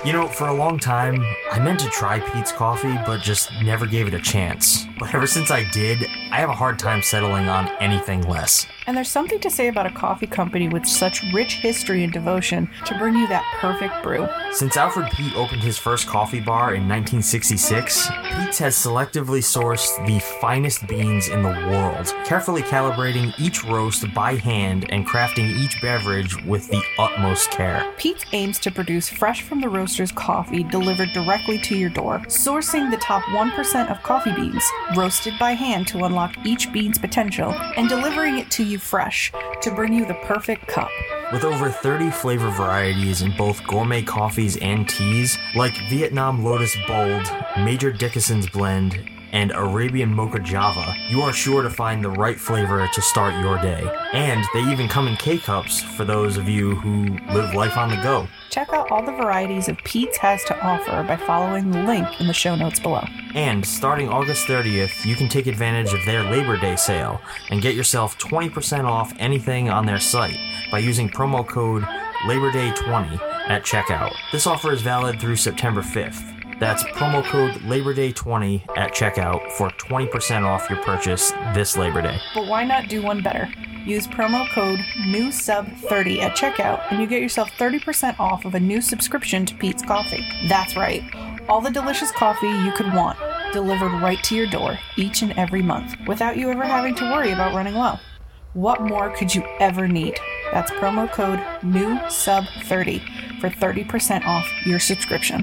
You know, for a long time, I meant to try Peet's Coffee, but just never gave it a chance. But ever since I did, I have a hard time settling on anything less. And there's something to say about a coffee company with such rich history and devotion to bring you that perfect brew. Since Alfred Peet opened his first coffee bar in 1966, Peet's has selectively sourced the finest beans in the world, carefully calibrating each roast by hand and crafting each beverage with the utmost care. Peet's aims to produce fresh from the roaster's coffee delivered directly to your door, sourcing the top 1% of coffee beans, roasted by hand to unlock each bean's potential, and delivering it to you fresh to bring you the perfect cup. With over 30 flavor varieties in both gourmet coffees and teas, like Vietnam Lotus Bold, Major Dickinson's Blend, and Arabian Mocha Java, you are sure to find the right flavor to start your day. And they even come in K-Cups for those of you who live life on the go. Check out all the varieties of Peet's has to offer by following the link in the show notes below. And starting August 30th, you can take advantage of their Labor Day sale and get yourself 20% off anything on their site by using promo code LaborDay20 at checkout. This offer is valid through September 5th. That's promo code LaborDay20 at checkout for 20% off your purchase this Labor Day. But why not do one better? Use promo code NEWSUB30 at checkout and you get yourself 30% off of a new subscription to Peet's Coffee. That's right, all the delicious coffee you could want, delivered right to your door each and every month, without you ever having to worry about running low. What more could you ever need? That's promo code NEWSUB30 for 30% off your subscription.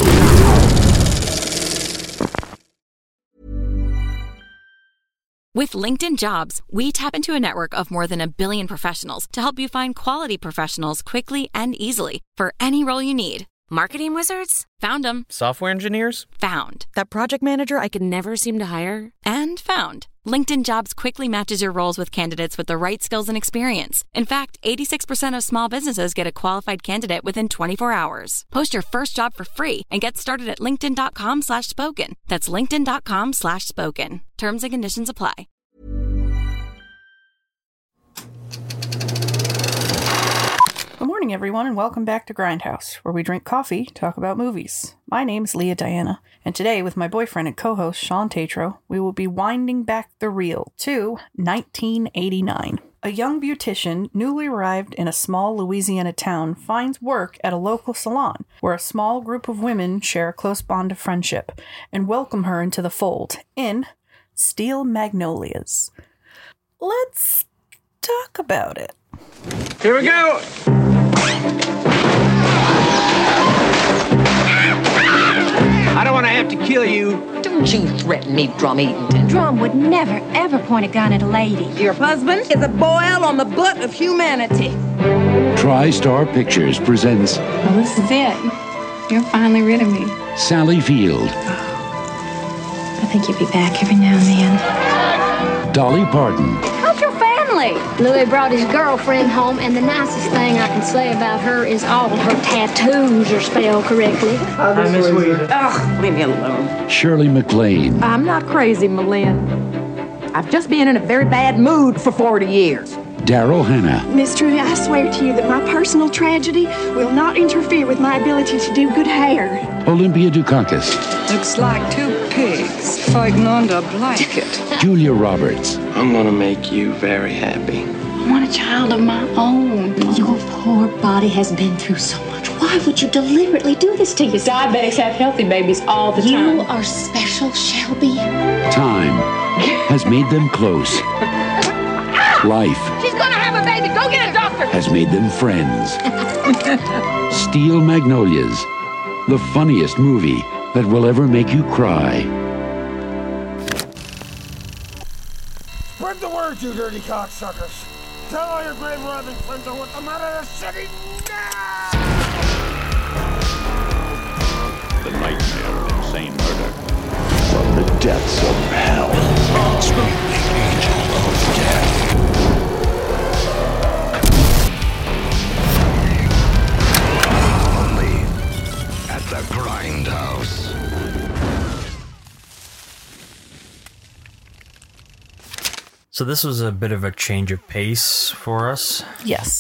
With LinkedIn Jobs, we tap into a network of more than 1 billion professionals to help you find quality professionals quickly and easily for any role you need. Marketing wizards? Found them. Software engineers? Found. That project manager I could never seem to hire? And found. LinkedIn Jobs quickly matches your roles with candidates with the right skills and experience. In fact, 86% of small businesses get a qualified candidate within 24 hours. Post your first job for free and get started at linkedin.com/spoken. That's linkedin.com/spoken. Terms and conditions apply. Good morning, everyone, and welcome back to Grindhouse, where we drink coffee, talk about movies. My name's Leah Diana, and today, with my boyfriend and co-host Sean Tatro, we will be winding back the reel to 1989. A young beautician, newly arrived in a small Louisiana town, finds work at a local salon, where a small group of women share a close bond of friendship, and welcome her into the fold in Steel Magnolias. Let's talk about it. Here we go! I don't want to have to kill you. Don't you threaten me, Drum Eaton. Drum would never, ever point a gun at a lady. Your husband is a boil on the butt of humanity. TriStar Pictures presents... Well, this is it. You're finally rid of me. Sally Field. I think you'll be back every now and then. Dolly Parton. How's your family? Louis brought his girlfriend home, and the nicest thing I can say about her is all of her tattoos are spelled correctly. Hi, Miss Weaver. Ugh, leave me alone. Shirley MacLaine. I'm not crazy, Malin. I've just been in a very bad mood for 40 years. Daryl Hannah. Miss Trudy, I swear to you that my personal tragedy will not interfere with my ability to do good hair. Olympia Dukakis. Looks like two pigs fighting under a blanket. Julia Roberts. I'm gonna make you very happy. I want a child of my own. Your poor body has been through so much. Why would you deliberately do this to yourself? Diabetics have healthy babies all the time. You are special, Shelby. Time has made them close. Life. She's gonna have a baby. Go get a doctor. Has made them friends. Steel Magnolias. The funniest movie that will ever make you cry. Spread the word, you dirty cocksuckers. Tell all your grave robbing friends I want them out of the city now! The nightmare of insane murder. From the depths of hell. From the angel of death. Only at the Grindhouse. So this was a bit of a change of pace for us. Yes.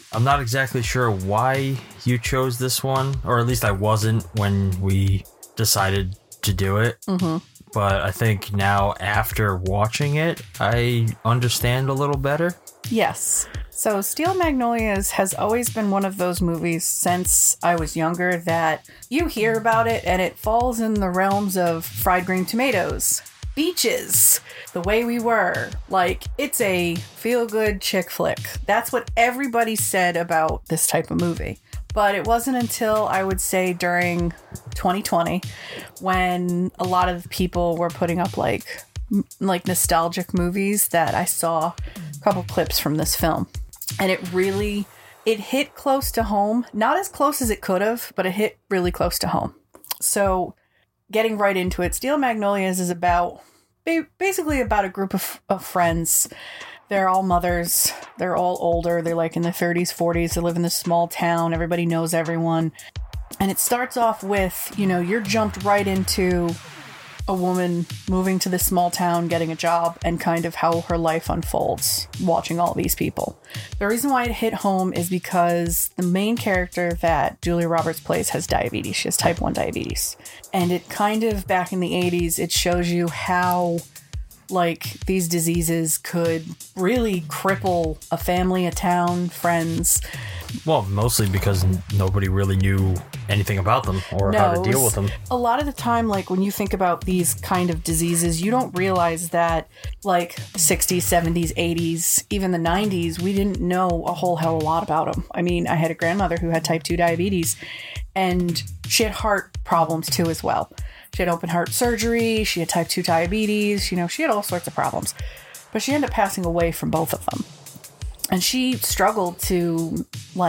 I'm not exactly sure why you chose this one, or at least I wasn't when we decided to do it. Mm-hmm. But I think now, after watching it, I understand a little better. Yes. So Steel Magnolias has always been one of those movies since I was younger that you hear about it and it falls in the realms of Fried Green Tomatoes, Beaches, The Way We Were. Like, it's a feel-good chick flick. That's what everybody said about this type of movie. But it wasn't until, I would say, during 2020 when a lot of people were putting up like nostalgic movies that I saw a couple clips from this film. And it hit close to home. Not as close as it could have, but it hit really close to home. So getting right into it, Steel Magnolias is basically about a group of friends. They're all mothers. They're all older. They're like in their 30s, 40s. They live in this small town. Everybody knows everyone. And it starts off with, you're jumped right into a woman moving to this small town, getting a job, and kind of how her life unfolds, watching all these people. The reason why it hit home is because the main character that Julia Roberts plays has diabetes. She has type 1 diabetes. And it kind of, back in the 80s, it shows you how these diseases could really cripple a family, a town, friends. Well, mostly because nobody really knew anything about them or how to deal with them. A lot of the time, when you think about these kind of diseases, you don't realize that 60s, 70s, 80s, even the 90s, we didn't know a whole hell of a lot about them. I mean, I had a grandmother who had type 2 diabetes, and she had heart problems too as well. She had open heart surgery, she had type 2 diabetes, she had all sorts of problems. But she ended up passing away from both of them. And she struggled to,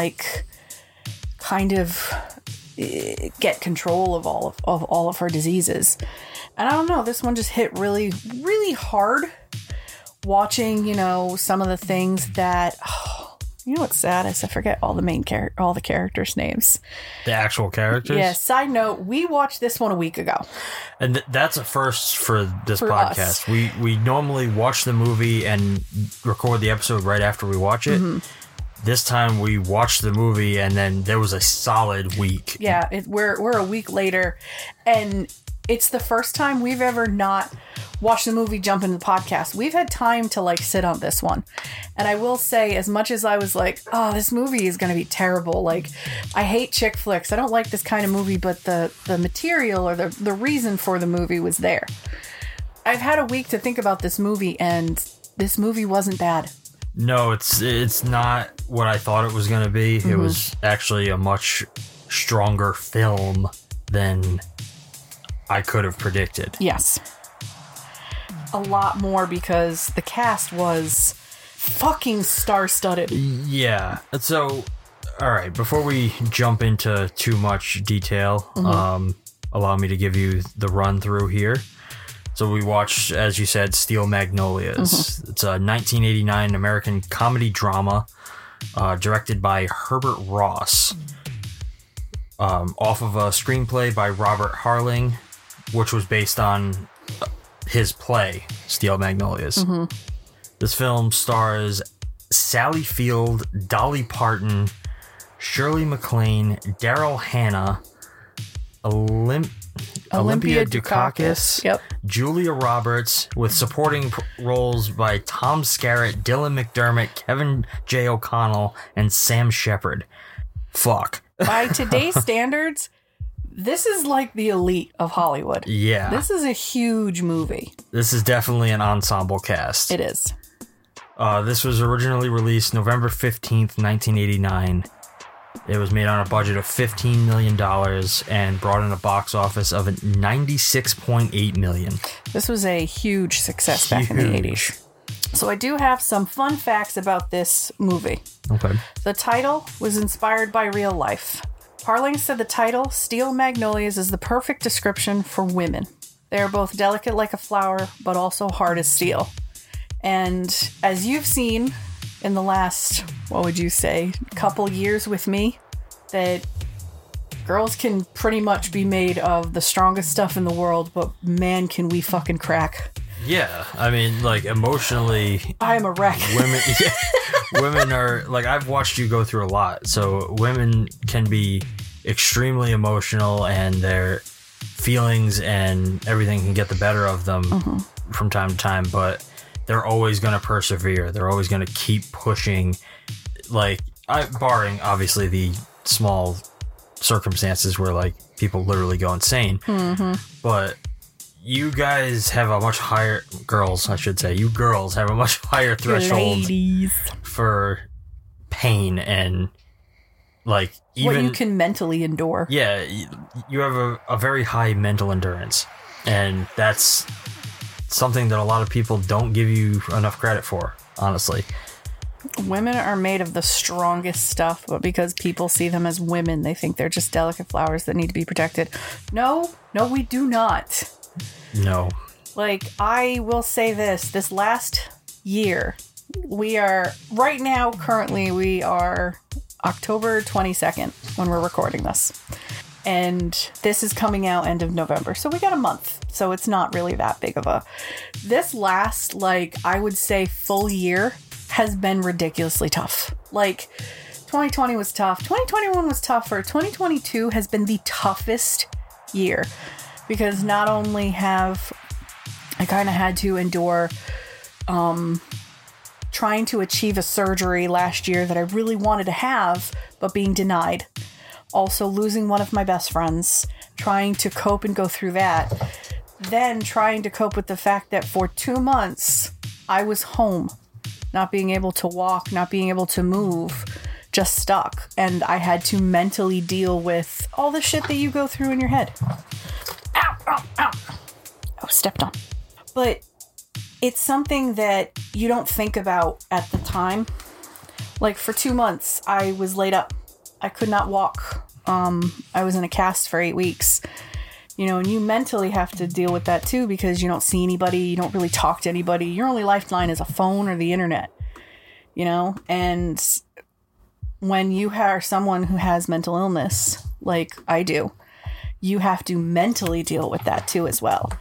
kind of get control of all of her diseases. And I don't know, this one just hit really, really hard. Watching, some of the things that... what's sad is I forget all the characters' names. The actual characters? Yeah, side note, we watched this one a week ago. And that's a first for this podcast. Us. We normally watch the movie and record the episode right after we watch it. Mm-hmm. This time we watched the movie and then there was a solid week. Yeah, we're a week later, and it's the first time we've ever not watched the movie jump into the podcast. We've had time to sit on this one. And I will say, as much as I was oh, this movie is going to be terrible. I hate chick flicks. I don't like this kind of movie, but the material or the reason for the movie was there. I've had a week to think about this movie, and this movie wasn't bad. No, it's not what I thought it was going to be. Mm-hmm. It was actually a much stronger film than I could have predicted. Yes. A lot more, because the cast was fucking star-studded. Yeah. So, all right, before we jump into too much detail, mm-hmm. Allow me to give you the run-through here. So we watched, as you said, Steel Magnolias. Mm-hmm. It's a 1989 American comedy drama directed by Herbert Ross, off of a screenplay by Robert Harling, which was based on his play, Steel Magnolias. Mm-hmm. This film stars Sally Field, Dolly Parton, Shirley MacLaine, Daryl Hannah, Olympia Dukakis, yep. Julia Roberts, with supporting roles by Tom Skerritt, Dylan McDermott, Kevin J. O'Connell, and Sam Shepard. Fuck. By today's standards, this is the elite of Hollywood. Yeah. This is a huge movie. This is definitely an ensemble cast. It is. This was originally released November 15th, 1989. It was made on a budget of $15 million and brought in a box office of $96.8 million. This was a huge success back in the 80s. So I do have some fun facts about this movie. Okay. The title was inspired by real life. Harling said the title, Steel Magnolias, is the perfect description for women. They are both delicate like a flower, but also hard as steel. And as you've seen in the last, what would you say, couple years with me, that girls can pretty much be made of the strongest stuff in the world, but man, can we fucking crack. Yeah, I mean, emotionally, I am a wreck. women are like, I've watched you go through a lot. So women can be extremely emotional, and their feelings and everything can get the better of them from time to time, but they're always going to persevere. They're always going to keep pushing, like, barring obviously the small circumstances where like people literally go insane. But you guys have a much higher, girls, I should say, you girls have a much higher threshold for pain and like even what you can mentally endure. Yeah, you have a very high mental endurance, and that's something that a lot of people don't give you enough credit for, honestly. Women are made of the strongest stuff, but because people see them as women, they think they're just delicate flowers that need to be protected. No, we do not. No. Like, I will say this last year, we are, right now, currently, we are October 22nd when we're recording this. And this is coming out end of November. So we got a month. So it's not really that big of a... This last, like, I would say full year has been ridiculously tough. Like, 2020 was tough. 2021 was tougher. 2022 has been the toughest year. Because not only have I kind of had to endure trying to achieve a surgery last year that I really wanted to have, but being denied. Also losing one of my best friends, trying to cope and go through that. Then trying to cope with the fact that for 2 months, I was home, not being able to walk, not being able to move, just stuck. And I had to mentally deal with all the shit that you go through in your head. Ow, ow, ow. I was stepped on. But it's something that you don't think about at the time. Like, for 2 months, I was laid up. I could not walk. I was in a cast for 8 weeks. You know, and you mentally have to deal with that too, because you don't see anybody, you don't really talk to anybody. Your only lifeline is a phone or the internet, you know? And when you are someone who has mental illness, like I do, you have to mentally deal with that too as well.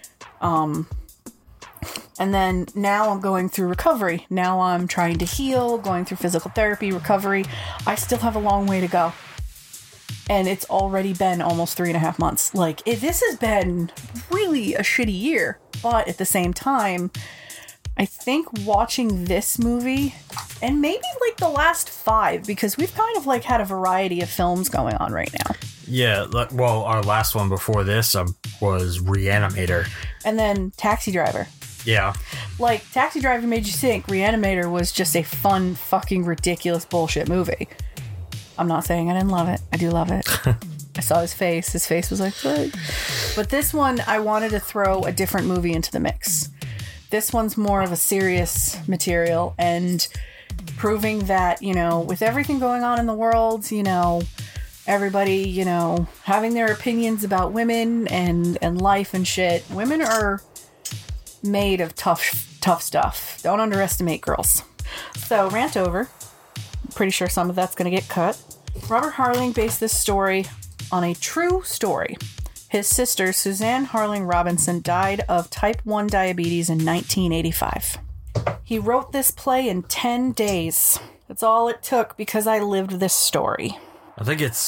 And then now I'm going through recovery. Now I'm trying to heal, going through physical therapy, recovery. I still have a long way to go. And it's already been almost 3.5 months. Like, this has been really a shitty year. But at the same time, I think watching this movie, and maybe like the last 5, because we've kind of like had a variety of films going on right now. Yeah, well, our last one before this was Reanimator. And then Taxi Driver. Yeah. Like, Taxi Driver made you think Reanimator was just a fun, fucking ridiculous bullshit movie. I'm not saying I didn't love it. I do love it. I saw his face. His face was like, what? But this one, I wanted to throw a different movie into the mix. This one's more of a serious material, and proving that, you know, with everything going on in the world, you know, everybody, you know, having their opinions about women and life and shit, women are made of tough stuff. Don't underestimate girls. So, rant over. Pretty sure some of that's going to get cut. Robert Harling based this story on a true story. His sister, Suzanne Harling Robinson, died of type 1 diabetes in 1985. He wrote this play in 10 days. That's all it took, because I lived this story. I think it's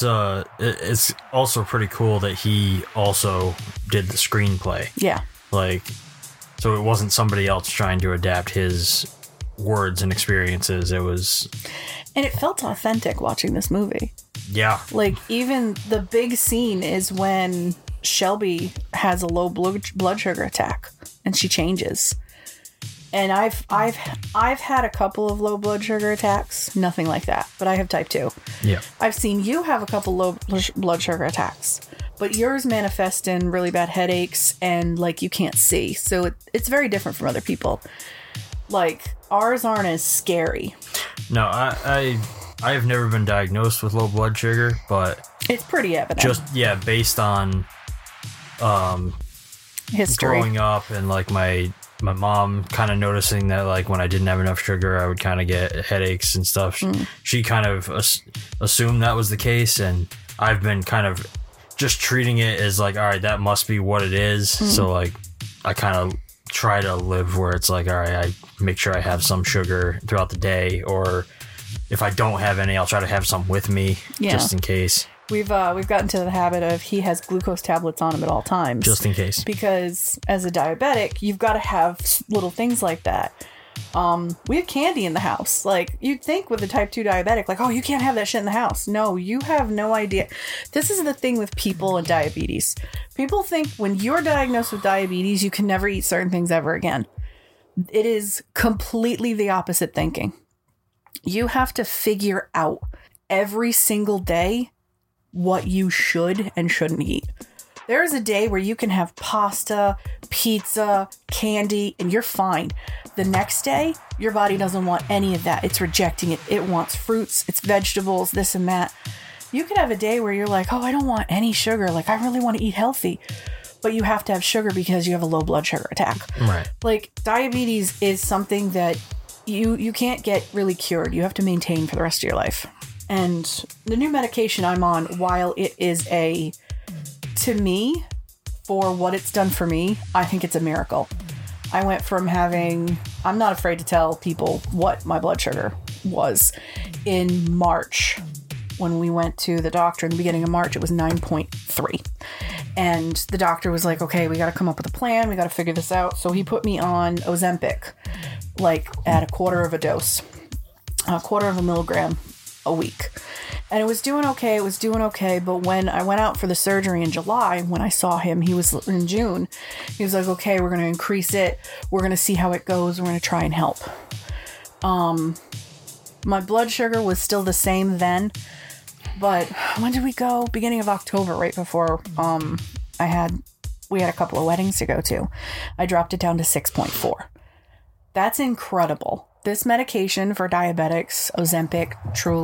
also pretty cool that he also did the screenplay. Yeah. Like, so it wasn't somebody else trying to adapt his words and experiences. It was... And it felt authentic watching this movie. Yeah. Like, even the big scene is when Shelby has a low blood sugar attack and she changes. And I've had a couple of low blood sugar attacks. Nothing like that. But I have type 2. Yeah. I've seen you have a couple low blood sugar attacks. But yours manifest in really bad headaches and, like, you can't see. So it's very different from other people. Like, ours aren't as scary. No, I have never been diagnosed with low blood sugar, but... It's pretty evident. Just, yeah, based on... history. Growing up and, like, my mom kind of noticing that, like, when I didn't have enough sugar, I would kind of get headaches and stuff. She kind of assumed that was the case, and I've been kind of just treating it as, like, all right, that must be what it is. So, like, I kind of try to live where it's like, all right, I make sure I have some sugar throughout the day, or if I don't have any, I'll try to have some with me just in case. We've gotten to the habit of he has glucose tablets on him at all times. Just in case. Because as a diabetic, you've got to have little things like that. We have candy in the house. Like, you'd think with a type 2 diabetic, like, oh, you can't have that shit in the house. No, you have no idea. This is the thing with people and diabetes. People think when you're diagnosed with diabetes, you can never eat certain things ever again. It is completely the opposite thinking. You have to figure out every single day what you should and shouldn't eat. There is a day where you can have pasta, pizza, candy, and you're fine. The next day, your body doesn't want any of that. It's rejecting it. It wants fruits, it's vegetables, this and that. You could have a day where you're like, oh, I don't want any sugar. Like, I really want to eat healthy. But you have to have sugar because you have a low blood sugar attack. Right. Like, diabetes is something that you can't get really cured. You have to maintain for the rest of your life. And the new medication I'm on, while it is to me, for what it's done for me, I think it's a miracle. I went from I'm not afraid to tell people what my blood sugar was. In March, when we went to the doctor in the beginning of March, it was 9.3. And the doctor was like, okay, we got to come up with a plan. We got to figure this out. So he put me on Ozempic, like at a quarter of a milligram a week. And it was doing okay. But when I went out for the surgery in July, when I saw him, he was in June. He was like, okay, we're going to increase it. We're going to see how it goes. We're going to try and help. My blood sugar was still the same then. But when did we go? Beginning of October, right before we had a couple of weddings to go to. I dropped it down to 6.4. That's incredible. This medication for diabetics, Ozempic,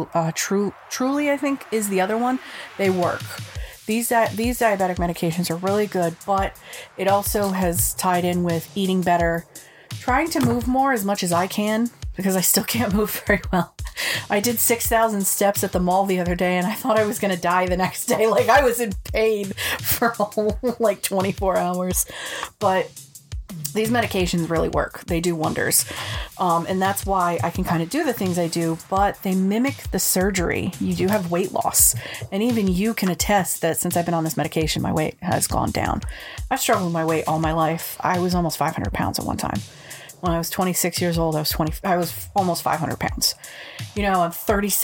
Truly, I think, is the other one. They work. These diabetic medications are really good, but it also has tied in with eating better, trying to move more as much as I can, because I still can't move very well. I did 6,000 steps at the mall the other day, and I thought I was going to die the next day. Like, I was in pain for like 24 hours. But these medications really work. They do wonders. And that's why I can kind of do the things I do, but they mimic the surgery. You do have weight loss. And even you can attest that since I've been on this medication, my weight has gone down. I've struggled with my weight all my life. I was almost 500 pounds at one time. When I was 26 years old, I was almost 500 pounds. You know, I'm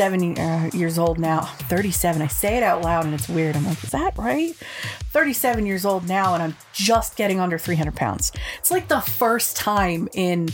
37 years old now. 37. I say it out loud and it's weird. I'm like, is that right? 37 years old now and I'm just getting under 300 pounds. It's like the first time in,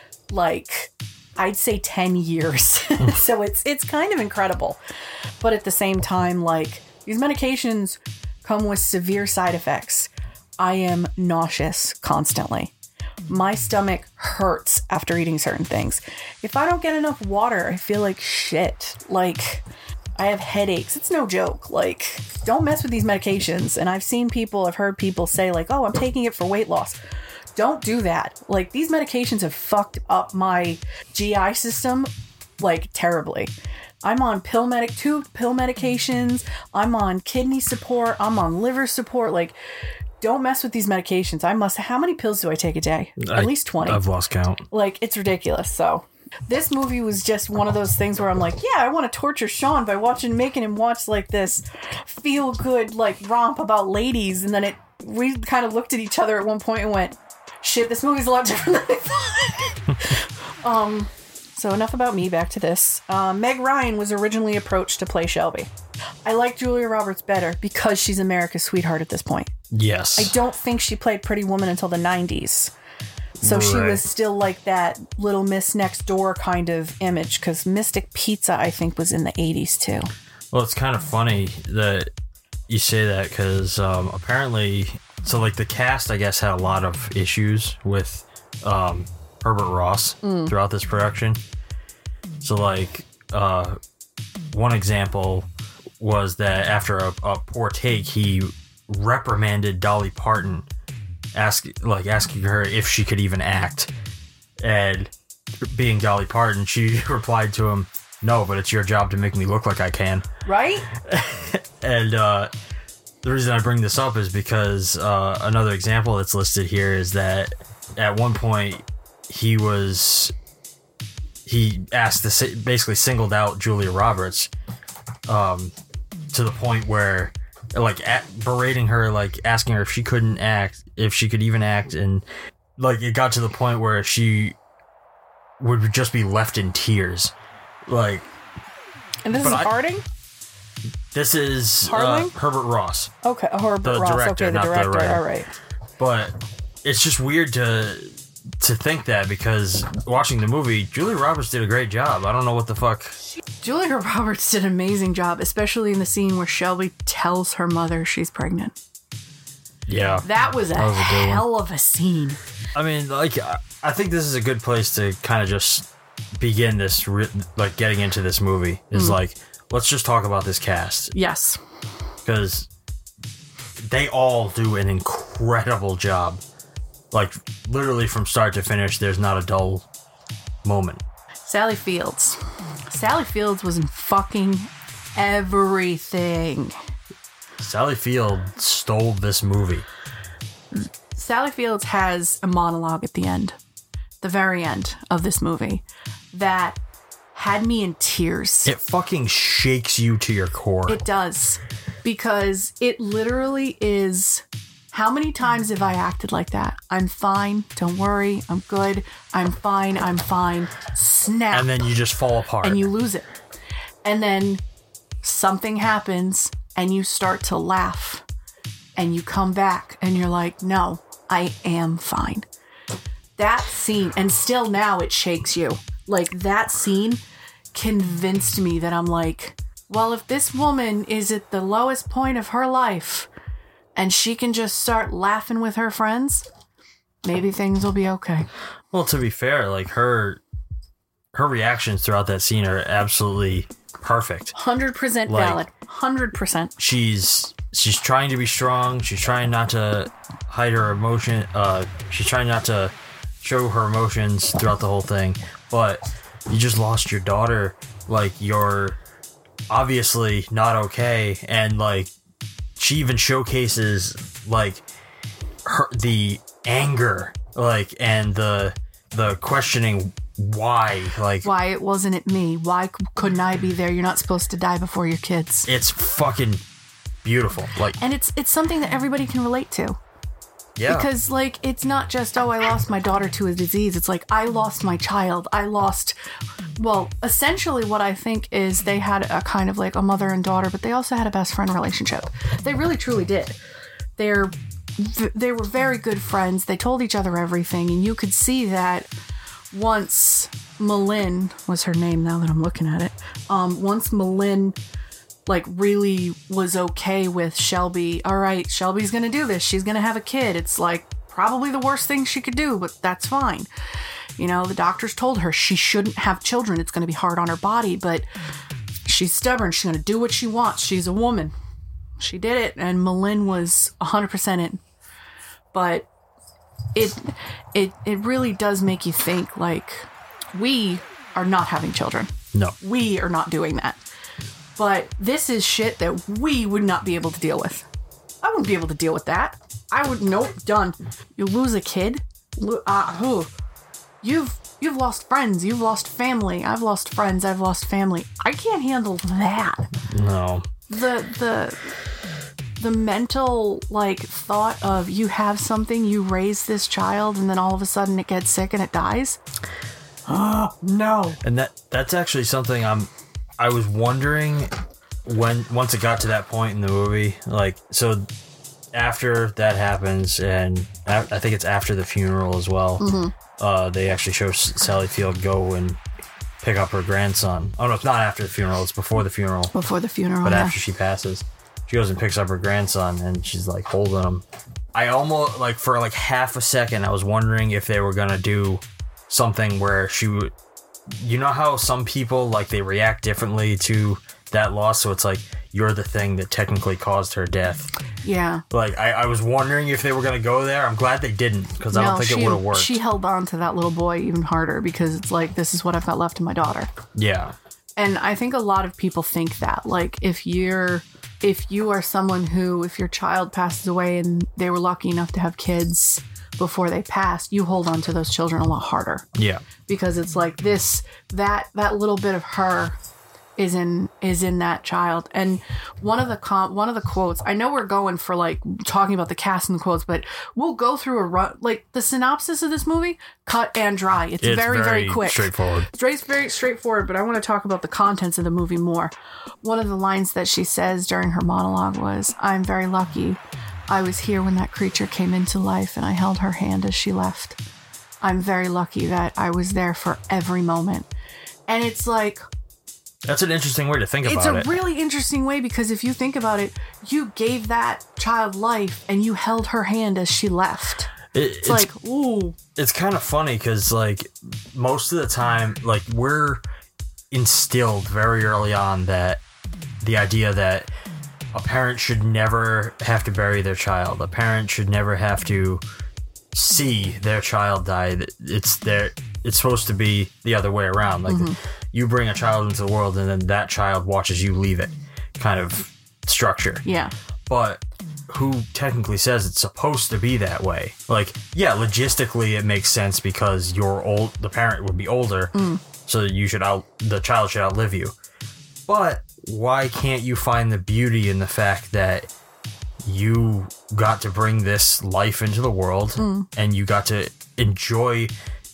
like, I'd say 10 years. So it's kind of incredible. But at the same time, like, these medications come with severe side effects. I am nauseous constantly. My stomach hurts after eating certain things. If I don't get enough water, I feel like shit. Like, I have headaches. It's no joke. Like, don't mess with these medications. And I've heard people say, like, oh, I'm taking it for weight loss. Don't do that. Like, these medications have fucked up my GI system, like, terribly. I'm on two pill medications. I'm on kidney support. I'm on liver support. Like, don't mess with these medications. How many pills do I take a day? At least 20. I've lost count. Like, it's ridiculous. So this movie was just one of those things where I'm like, yeah, I want to torture Sean by making him watch like this feel good, like, romp about ladies. And then we kind of looked at each other at one point and went, shit, this movie's a lot different than I thought. So enough about me, back to this. Meg Ryan was originally approached to play Shelby. I like Julia Roberts better because she's America's sweetheart at this point. Yes. I don't think she played Pretty Woman until the 90s. So She was still like that Little Miss Next Door kind of image, because Mystic Pizza, I think, was in the 80s too. Well, it's kind of funny that you say that, because apparently, so like the cast, I guess, had a lot of issues with Herbert Ross throughout this production. So like one example was that after a poor take, he reprimanded Dolly Parton, asking her if she could even act. And being Dolly Parton, she replied to him, "No, but it's your job to make me look like I can." Right? And the reason I bring this up is because another example that's listed here is that at one point he basically singled out Julia Roberts to the point where like berating her, like asking her if she could even act, and like it got to the point where she would just be left in tears. Like, and this is Harding? This is Herbert Ross. Okay, Herbert Ross. Director, okay, the director. The writer. All right. But it's just weird to think that, because watching the movie, Julia Roberts did a great job. I don't know what the fuck. Julia Roberts did an amazing job, especially in the scene where Shelby tells her mother she's pregnant. Yeah. That was a hell of a scene. I mean, like, I think this is a good place to kind of just begin this, like, getting into this movie. Is like, let's just talk about this cast. Yes. Because they all do an incredible job. Like, literally from start to finish, there's not a dull moment. Sally Fields. Sally Fields was in fucking everything. Sally Fields stole this movie. Sally Fields has a monologue at the end, the very end of this movie, that had me in tears. It fucking shakes you to your core. It does. Because it literally is... How many times have I acted like that? I'm fine. Don't worry. I'm good. I'm fine. I'm fine. Snap. And then you just fall apart. And you lose it. And then something happens and you start to laugh. And you come back and you're like, no, I am fine. That scene, and still now it shakes you. Like, that scene convinced me that I'm like, well, if this woman is at the lowest point of her life... and she can just start laughing with her friends, maybe things will be okay. Well, to be fair, like her reactions throughout that scene are absolutely perfect. 100% valid. 100%. She's trying to be strong. She's trying not to hide her emotion. She's trying not to show her emotions throughout the whole thing. But you just lost your daughter. Like, you're obviously not okay. And like, she even showcases like the anger, like, and the questioning why it wasn't me. Why couldn't I be there? You're not supposed to die before your kids. It's fucking beautiful. Like, and it's something that everybody can relate to. Yeah. Because like, it's not just, oh, I lost my daughter to a disease. It's like, I lost my child. Well, essentially what I think is they had a kind of like a mother and daughter, but they also had a best friend relationship. They really truly did. They were very good friends. They told each other everything, and you could see that once Malin was her name, now that I'm looking at it, once Malin like really was okay with Shelby, all right, Shelby's gonna do this, she's gonna have a kid, it's like probably the worst thing she could do, but that's fine. You know, the doctors told her she shouldn't have children. It's going to be hard on her body, but she's stubborn. She's going to do what she wants. She's a woman. She did it, and Malin was 100% in. But it really does make you think, like, we are not having children. No. We are not doing that. But this is shit that we would not be able to deal with. I wouldn't be able to deal with that. I would, nope, done. You lose a kid? You've lost friends, you've lost family. I've lost friends, I've lost family. I can't handle that. No. The mental like thought of you have something, you raise this child, and then all of a sudden it gets sick and it dies. No. And that's actually something I was wondering once it got to that point in the movie. Like, so after that happens, and I think it's after the funeral as well. Mm-hmm. They actually show Sally Field go and pick up her grandson. Oh no, it's not after the funeral, it's before the funeral. Before the funeral, but after she passes, she goes and picks up her grandson, and she's like holding him. I almost, like, for like half a second, I was wondering if they were gonna do something where she would, you know how some people, like, they react differently to that loss, so it's like, you're the thing that technically caused her death. Yeah. Like, I was wondering if they were going to go there. I'm glad they didn't, because I don't think it would have worked. She held on to that little boy even harder, because it's like, this is what I've got left in my daughter. Yeah. And I think a lot of people think that, like, if you are someone who, if your child passes away and they were lucky enough to have kids, before they pass, you hold on to those children a lot harder. Yeah. Because it's like that little bit of her is in that child. And one of the quotes, I know we're going for like talking about the cast and the quotes, but we'll go through like the synopsis of this movie, cut and dry. It's very, very quick. Straightforward. It's very straightforward, but I want to talk about the contents of the movie more. One of the lines that she says during her monologue was, "I'm very lucky. I was here when that creature came into life and I held her hand as she left. I'm very lucky that I was there for every moment." And it's like, that's an interesting way to think about it. It's a really interesting way, because if you think about it, you gave that child life and you held her hand as she left. It's like, ooh. It's kind of funny because, like, most of the time, like, we're instilled very early on that the idea that a parent should never have to bury their child. A parent should never have to see their child die. It's supposed to be the other way around. Like, you bring a child into the world and then that child watches you leave it, kind of structure. Yeah. But who technically says it's supposed to be that way? Like, yeah, logistically it makes sense because the parent would be older, so the child should outlive you. But why can't you find the beauty in the fact that you got to bring this life into the world and you got to enjoy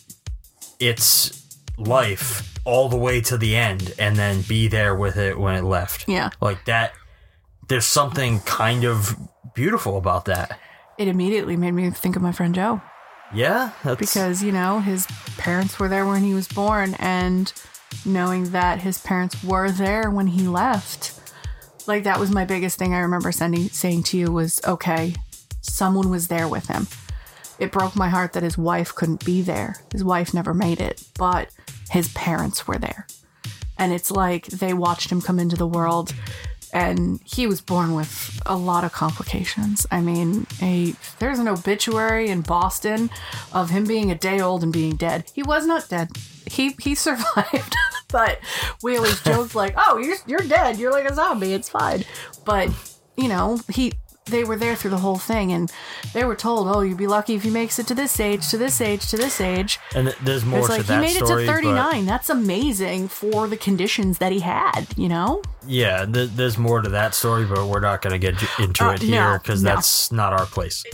its life all the way to the end and then be there with it when it left? Yeah. Like that, there's something kind of beautiful about that. It immediately made me think of my friend Joe. Yeah? Because, his parents were there when he was born, and knowing that his parents were there when he left, like, that was my biggest thing I remember saying to you was, okay, someone was there with him. It broke my heart that his wife couldn't be there. His wife never made it, but his parents were there. And it's like they watched him come into the world, and he was born with a lot of complications. I mean, there's an obituary in Boston of him being a day old and being dead. He was not dead. He survived, but we always joked like, "Oh, you're dead. You're like a zombie. It's fine." But they were there through the whole thing, and they were told, "Oh, you'd be lucky if he makes it to this age, to this age, to this age." And there's more to that story. He made it to 39. That's amazing for the conditions that he had, Yeah, there's more to that story, but we're not going to get into it here because that's not our place.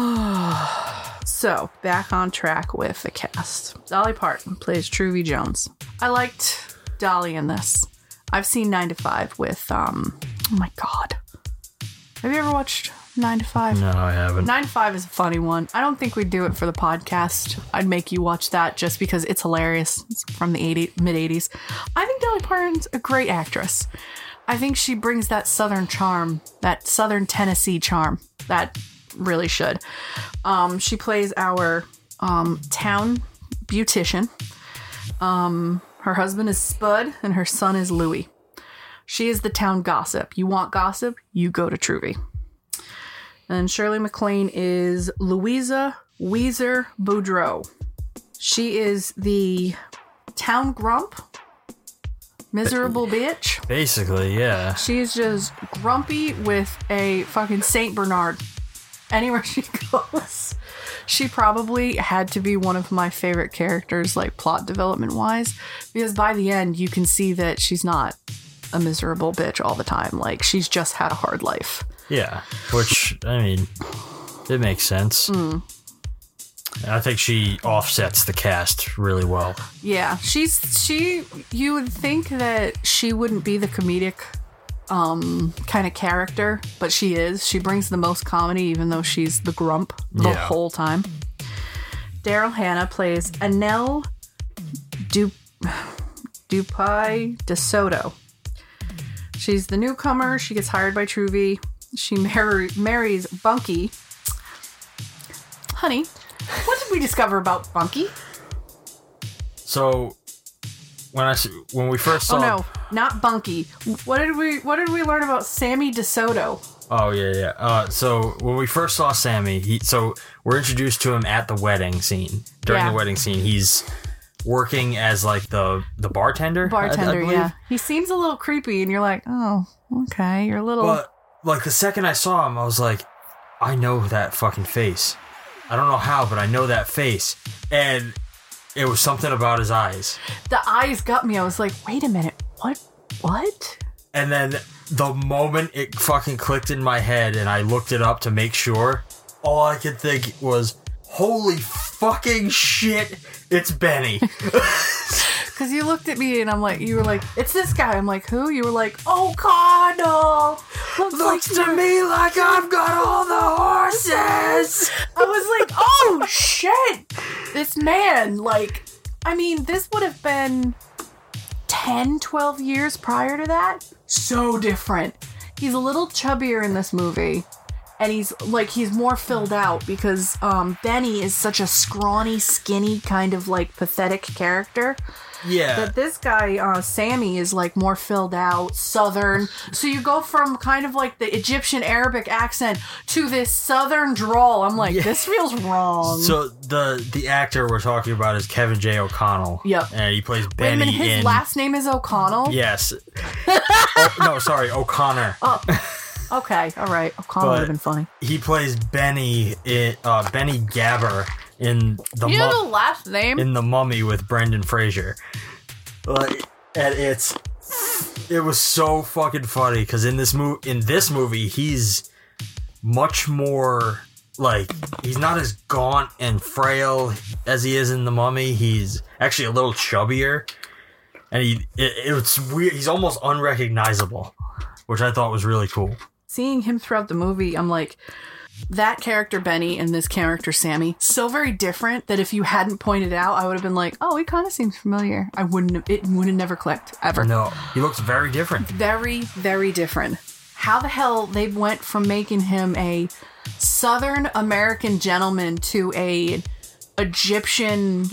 So, back on track with the cast. Dolly Parton plays Truvy Jones. I liked Dolly in this. I've seen 9 to 5 with, oh my God. Have you ever watched 9 to 5? No, I haven't. 9 to 5 is a funny one. I don't think we'd do it for the podcast. I'd make you watch that just because it's hilarious. It's from the mid-80s. I think Dolly Parton's a great actress. I think she brings that Southern charm, that Southern Tennessee charm that really should. She plays our town beautician. Her husband is Spud and her son is Louie. She is the town gossip. You want gossip? You go to Truvy. And Shirley MacLaine is Louisa Weezer Boudreaux. She is the town grump. Miserable bitch. Basically, yeah. She's just grumpy with a fucking Saint Bernard. Anywhere she goes. She probably had to be one of my favorite characters, like plot development wise, because by the end you can see that she's not a miserable bitch all the time. Like, she's just had a hard life. Yeah, which, I mean, it makes sense. I think she offsets the cast really well. Yeah, you would think that she wouldn't be the comedic kind of character, but she is. She brings the most comedy, even though she's the grump the whole time. Daryl Hannah plays Annelle Dupuy DeSoto. She's the newcomer. She gets hired by Truvy. She marries Bunky. Honey, what did we discover about Bunky? So, when we first saw... Oh, no, not Bunky. What did we learn about Sammy DeSoto? Oh, yeah. So, when we first saw Sammy, we're introduced to him at the wedding scene. During the wedding scene, he's working as, like, the bartender. Bartender, I yeah. He seems a little creepy, and you're like, oh, okay, you're a little... But, like, the second I saw him, I was like, I know that fucking face. I don't know how, but I know that face. And it was something about his eyes. The eyes got me. I was like, wait a minute. What? And then the moment it fucking clicked in my head and I looked it up to make sure, all I could think was, holy fucking shit, it's Benny. Because you looked at me and you were like, it's this guy. I'm like, who? You were like, O'Connell. Looks to me like I've got all the horses. I was like, oh shit. This man, this would have been 10, 12 years prior to that. So different. He's a little chubbier in this movie. And he's more filled out because Benny is such a scrawny, skinny, kind of pathetic character. Yeah. That this guy, Sammy, is more filled out, southern. So you go from kind of the Egyptian Arabic accent to this southern drawl. I'm like, This feels wrong. So the actor we're talking about is Kevin J. O'Connell. Yep. And he plays Benny. Wait a minute, his last name is O'Connell? Yes. O'Connor. Oh. Okay, all right. O'Connell would have been funny. He plays Benny Gabber in the the last name in The Mummy with Brendan Fraser. And it was so fucking funny because in this movie he's much more he's not as gaunt and frail as he is in The Mummy. He's actually a little chubbier, and it's weird. He's almost unrecognizable, which I thought was really cool. Seeing him throughout the movie, I'm like, that character Benny and this character Sammy, so very different that if you hadn't pointed out, I would have been like, oh, he kind of seems familiar. It would have never clicked, ever. No, he looks very different. Very, very different. How the hell they went from making him a Southern American gentleman to a Egyptian,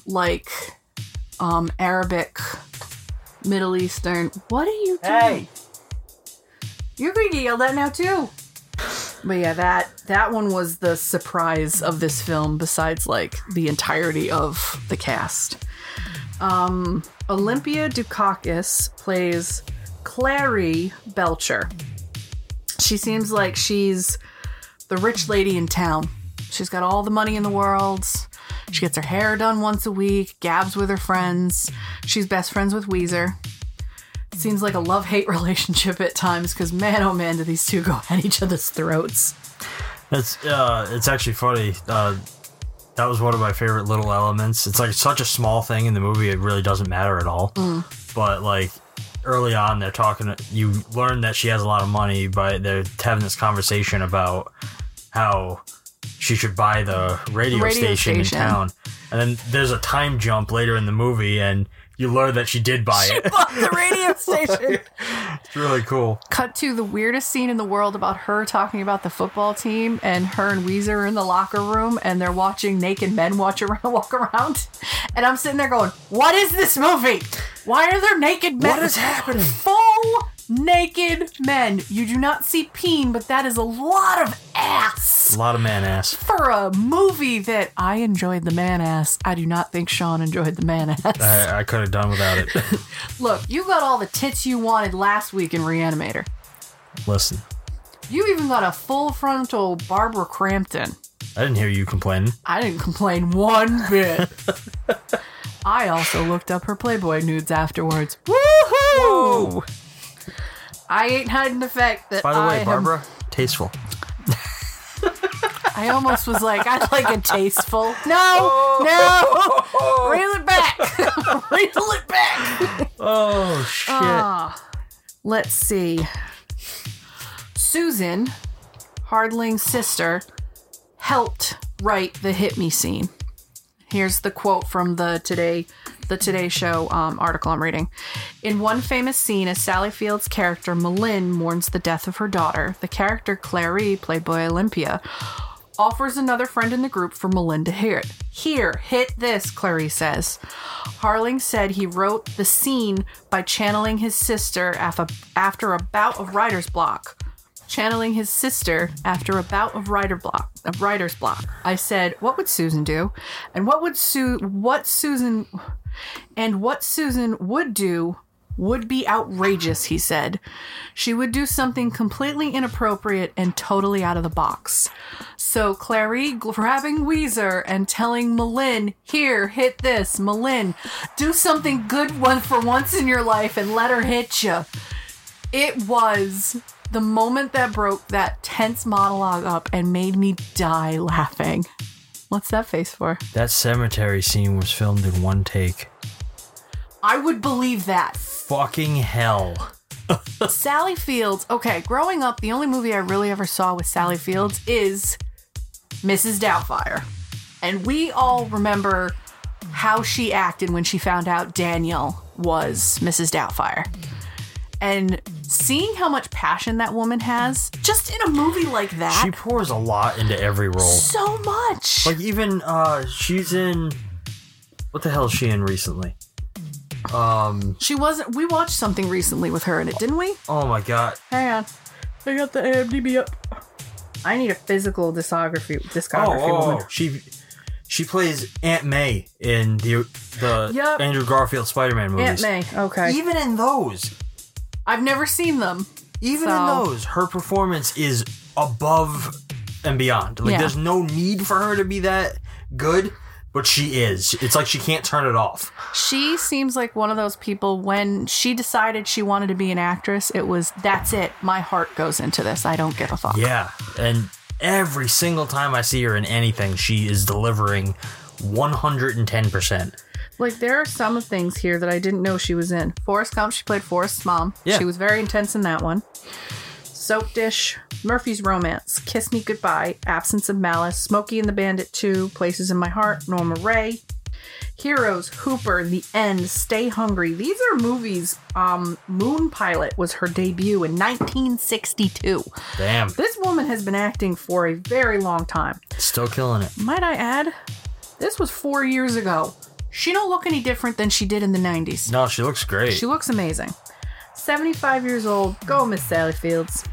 Arabic, Middle Eastern. What are you doing? Hey! You're going to get yelled at now, too. But yeah, that one was the surprise of this film, besides, the entirety of the cast. Olympia Dukakis plays Clary Belcher. She seems like she's the rich lady in town. She's got all the money in the world. She gets her hair done once a week, gabs with her friends. She's best friends with Weezer. Seems like a love-hate relationship at times because, man, oh man, do these two go at each other's throats. It's actually funny. That was one of my favorite little elements. It's such a small thing in the movie, it really doesn't matter at all. But early on, they're talking. You learn that she has a lot of money, but they're having this conversation about how she should buy the radio station in town. And then there's a time jump later in the movie, and you learn that she did buy it. She bought the radio station. It's really cool. Cut to the weirdest scene in the world about her talking about the football team, and her and Weezer are in the locker room, and they're watching naked men walk around. And I'm sitting there going, what is this movie? Why are there naked men? What is happening? Full naked men. You do not see peen, but that is a lot of ass. A lot of man ass. For a movie that I enjoyed the man ass, I do not think Sean enjoyed the man ass. I could have done without it. Look, you got all the tits you wanted last week in Reanimator. Listen. You even got a full frontal Barbara Crampton. I didn't hear you complaining. I didn't complain one bit. I also looked up her Playboy nudes afterwards. Woohoo! Whoa. I ain't hiding the fact that By the way, Barbara, tasteful. I almost was like, I'd like a tasteful. No! Reel it back. Reel it back. Oh, shit. Let's see. Susan, Hardling's sister, helped write the Hit Me scene. Here's the quote from the Today Show article I'm reading. In one famous scene, as Sally Field's character Malin mourns the death of her daughter, the character Clary, played by Olympia, offers another friend in the group for Malin to hear it. Here, hit this, Clary says. Harling said he wrote the scene by channeling his sister after a bout of writer's block. Channeling his sister after a bout of writer's block. I said, what would Susan do? And what Susan would do would be outrageous, he said. She would do something completely inappropriate and totally out of the box. So Clary grabbing Weezer and telling Malin, here, hit this. Malin, do something good for once in your life and let her hit you. It was the moment that broke that tense monologue up and made me die laughing. What's that face for? That cemetery scene was filmed in one take. I would believe that. Fucking hell. Sally Fields. Okay, growing up, the only movie I really ever saw with Sally Fields is Mrs. Doubtfire. And we all remember how she acted when she found out Daniel was Mrs. Doubtfire. And seeing how much passion that woman has, just in a movie like that. She pours a lot into every role. So much. Like even, she's in... What the hell is she in recently? She wasn't... We watched something recently with her in it, didn't we? Oh my god. Hang on. I got the IMDb up. I need a physical discography woman. She plays Aunt May in the Andrew Garfield Spider-Man movies. Aunt May, okay. Even in those... I've never seen them. Even in those, her performance is above and beyond. Like, there's no need for her to be that good, but she is. It's like she can't turn it off. She seems like one of those people, when she decided she wanted to be an actress, it was, that's it. My heart goes into this. I don't give a fuck. Yeah, and every single time I see her in anything, she is delivering 110%. Like, there are some things here that I didn't know she was in. Forrest Gump, she played Forrest's mom. Yeah. She was very intense in that one. Soap Dish, Murphy's Romance, Kiss Me Goodbye, Absence of Malice, Smokey and the Bandit 2, Places in My Heart, Norma Ray, Heroes, Hooper, The End, Stay Hungry. These are movies. Moon Pilot was her debut in 1962. Damn. This woman has been acting for a very long time. Still killing it. Might I add, this was 4 years ago. She don't look any different than she did in the 90s. No, she looks great. She looks amazing. 75 years old. Go, Miss Sally Fields.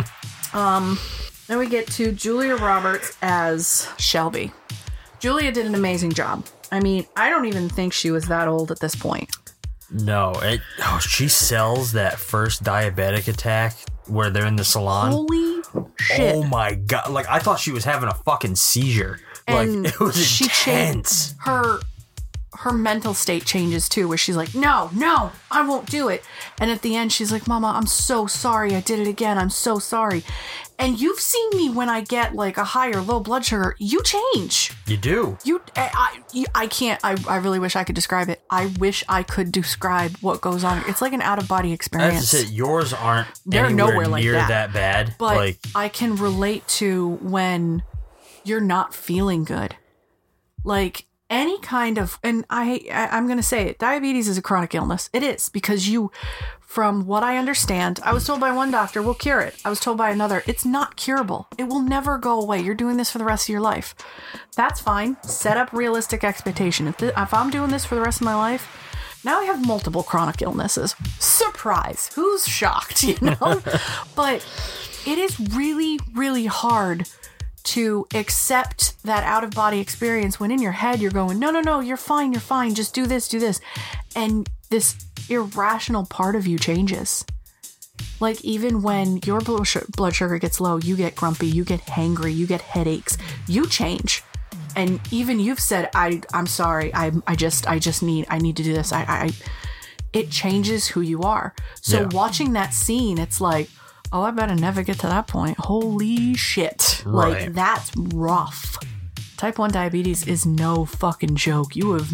Then we get to Julia Roberts as Shelby. Julia did an amazing job. I mean, I don't even think she was that old at this point. No. She sells that first diabetic attack where they're in the salon. Holy shit. Oh my god. Like, I thought she was having a fucking seizure. And like, it was intense. Her mental state changes too, where she's like, no, I won't do it. And at the end, she's like, Mama, I'm so sorry. I did it again. I'm so sorry. And you've seen me when I get like a high or low blood sugar. You change. You do. I can't. I really wish I could describe it. I wish I could describe what goes on. It's like an out-of-body experience. That's just it. Yours aren't They're nowhere like near that bad. But like, I can relate to when you're not feeling good. Like, any kind of, and I'm going to say it, diabetes is a chronic illness. It is, because you, from what I understand, I was told by one doctor, we'll cure it. I was told by another, it's not curable. It will never go away. You're doing this for the rest of your life. That's fine. Set up realistic expectation. If I'm doing this for the rest of my life, now I have multiple chronic illnesses. Surprise. Who's shocked, you know? But it is really, really hard to accept that out-of-body experience when in your head you're going, no, you're fine, just do this. And this irrational part of you changes. Like, even when your blood sugar gets low, you get grumpy, you get hangry, you get headaches, you change. And even you've said, I'm sorry, I need to do this. It changes who you are. So watching that scene, it's like, oh, I better never get to that point. Holy shit. Right. Like, that's rough. Type 1 diabetes is no fucking joke.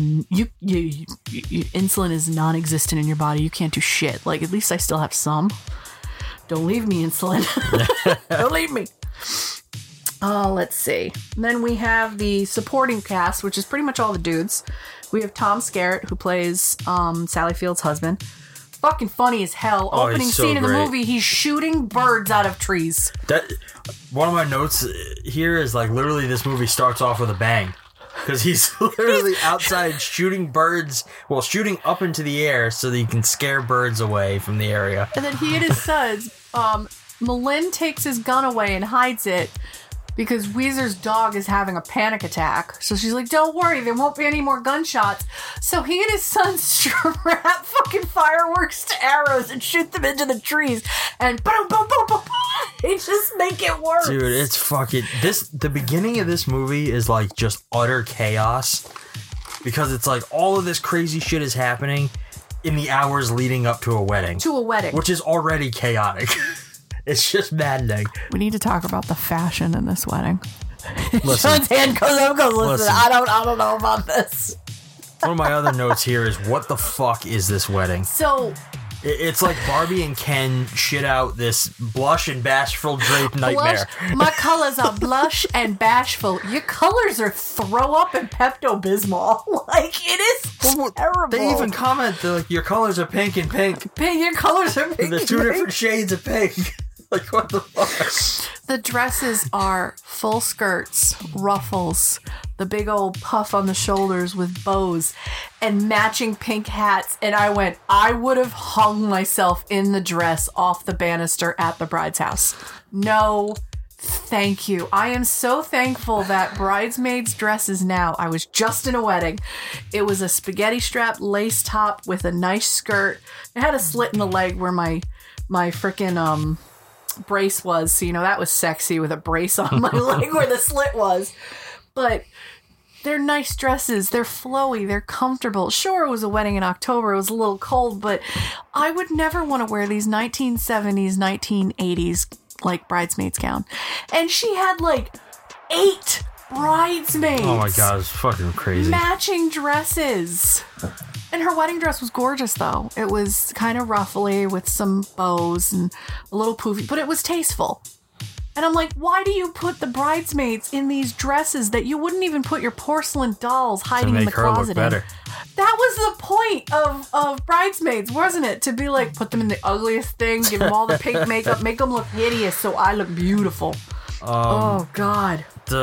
Insulin is non-existent in your body. You can't do shit. Like, at least I still have some. Don't leave me, insulin. Don't leave me. Let's see. Then we have the supporting cast, which is pretty much all the dudes. We have Tom Skerritt, who plays Sally Fields' husband. Fucking funny as hell. Opening scene of the movie, he's shooting birds out of trees. One of my notes here is like, literally this movie starts off with a bang, because he's literally outside shooting birds, shooting up into the air so that he can scare birds away from the area. And then he and his sons, Malin takes his gun away and hides it. because Weezer's dog is having a panic attack. So she's like, don't worry, there won't be any more gunshots. So he and his son strap fucking fireworks to arrows and shoot them into the trees. And boom, boom, boom, boom. They just make it worse. Dude, it's fucking... The beginning of this movie is like just utter chaos. Because it's like all of this crazy shit is happening in the hours leading up to a wedding. Which is already chaotic. It's just maddening. We need to talk about the fashion in this wedding. Listen. Sean's hand goes up, listen, I don't know about this. One of my other notes here is, what the fuck is this wedding? So... It's like Barbie and Ken shit out this blush and bashful drape nightmare. My colors are blush and bashful. Your colors are throw up and Pepto-Bismol. Like, it is terrible. They even comment, like, your colors are pink and pink. Your colors are pink. There's two different shades of pink. Like, what the fuck? The dresses are full skirts, ruffles, the big old puff on the shoulders with bows, and matching pink hats. And I would have hung myself in the dress off the banister at the bride's house. No, thank you. I am so thankful that bridesmaids' dresses now. I was just in a wedding. It was a spaghetti strap lace top with a nice skirt. It had a slit in the leg where my frickin' brace was, so that was sexy with a brace on my leg where the slit was. But they're nice dresses, they're flowy, they're comfortable. Sure, it was a wedding in October, it was a little cold, but I would never want to wear these 1970s, 1980s like bridesmaids gown. And she had like 8 bridesmaids. Oh my god, it's fucking crazy. Matching dresses. And her wedding dress was gorgeous, though. It was kind of ruffly with some bows and a little poofy, but it was tasteful. And I'm like, why do you put the bridesmaids in these dresses that you wouldn't even put your porcelain dolls hiding in the closet in? That was the point of bridesmaids, wasn't it? To be like, put them in the ugliest thing, give them all the pink makeup, make them look hideous so I look beautiful. Oh, God.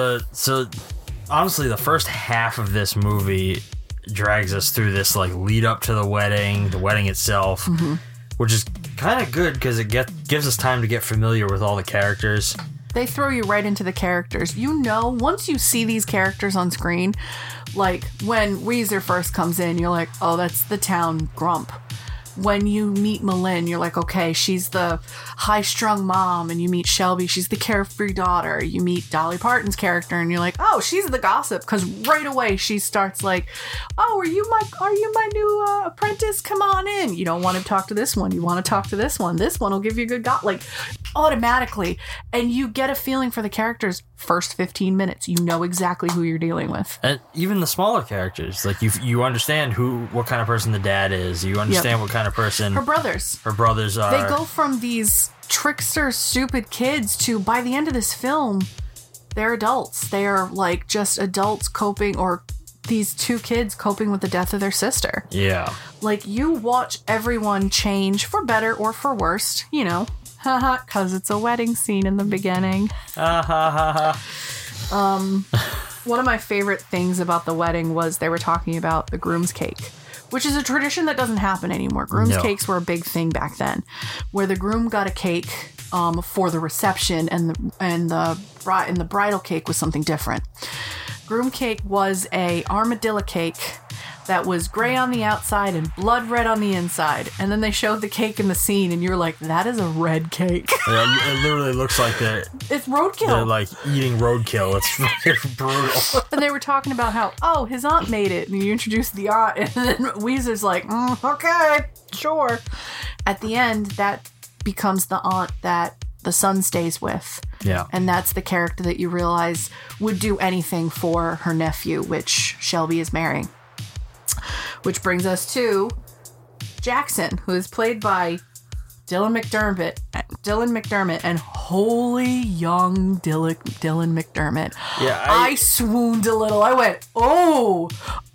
So, honestly, the first half of this movie drags us through this like lead up to the wedding itself, which is kind of good because it gives us time to get familiar with all the characters. They throw you right into the characters. Once you see these characters on screen, like when Weezer first comes in, you're like, oh, that's the town grump. When you meet Malin, you're like, okay, she's the high-strung mom, and you meet Shelby, she's the carefree daughter. You meet Dolly Parton's character, and you're like, oh, she's the gossip, because right away she starts like, oh, are you my new apprentice? Come on in. You don't want to talk to this one. You want to talk to this one. This one will give you a good like automatically, and you get a feeling for the characters first 15 minutes. You know exactly who you're dealing with, and even the smaller characters, like you understand what kind of person the dad is. You understand what kind of person her brothers are. They go from these trickster stupid kids to, by the end of this film, they're adults. They are like just adults coping, or these 2 kids coping with the death of their sister. Yeah, like you watch everyone change for better or for worse, haha, because it's a wedding scene in the beginning. One of my favorite things about the wedding was they were talking about the groom's cake, which is a tradition that doesn't happen anymore. Groom's cakes were a big thing back then, where the groom got a cake for the reception, and the bridal cake was something different. Groom cake was a armadillo cake that was gray on the outside and blood red on the inside. And then they showed the cake in the scene, and you're like, that is a red cake. Yeah, it literally looks like it's roadkill. They're like eating roadkill. It's brutal. And they were talking about how, his aunt made it, and you introduced the aunt, and then Weezer's like, okay, sure. At the end, that becomes the aunt that the son stays with. Yeah. And that's the character that you realize would do anything for her nephew, which Shelby is marrying. Which brings us to Jackson, who is played by Dylan McDermott, and holy young Dylan McDermott. Yeah, I swooned a little. I went, oh,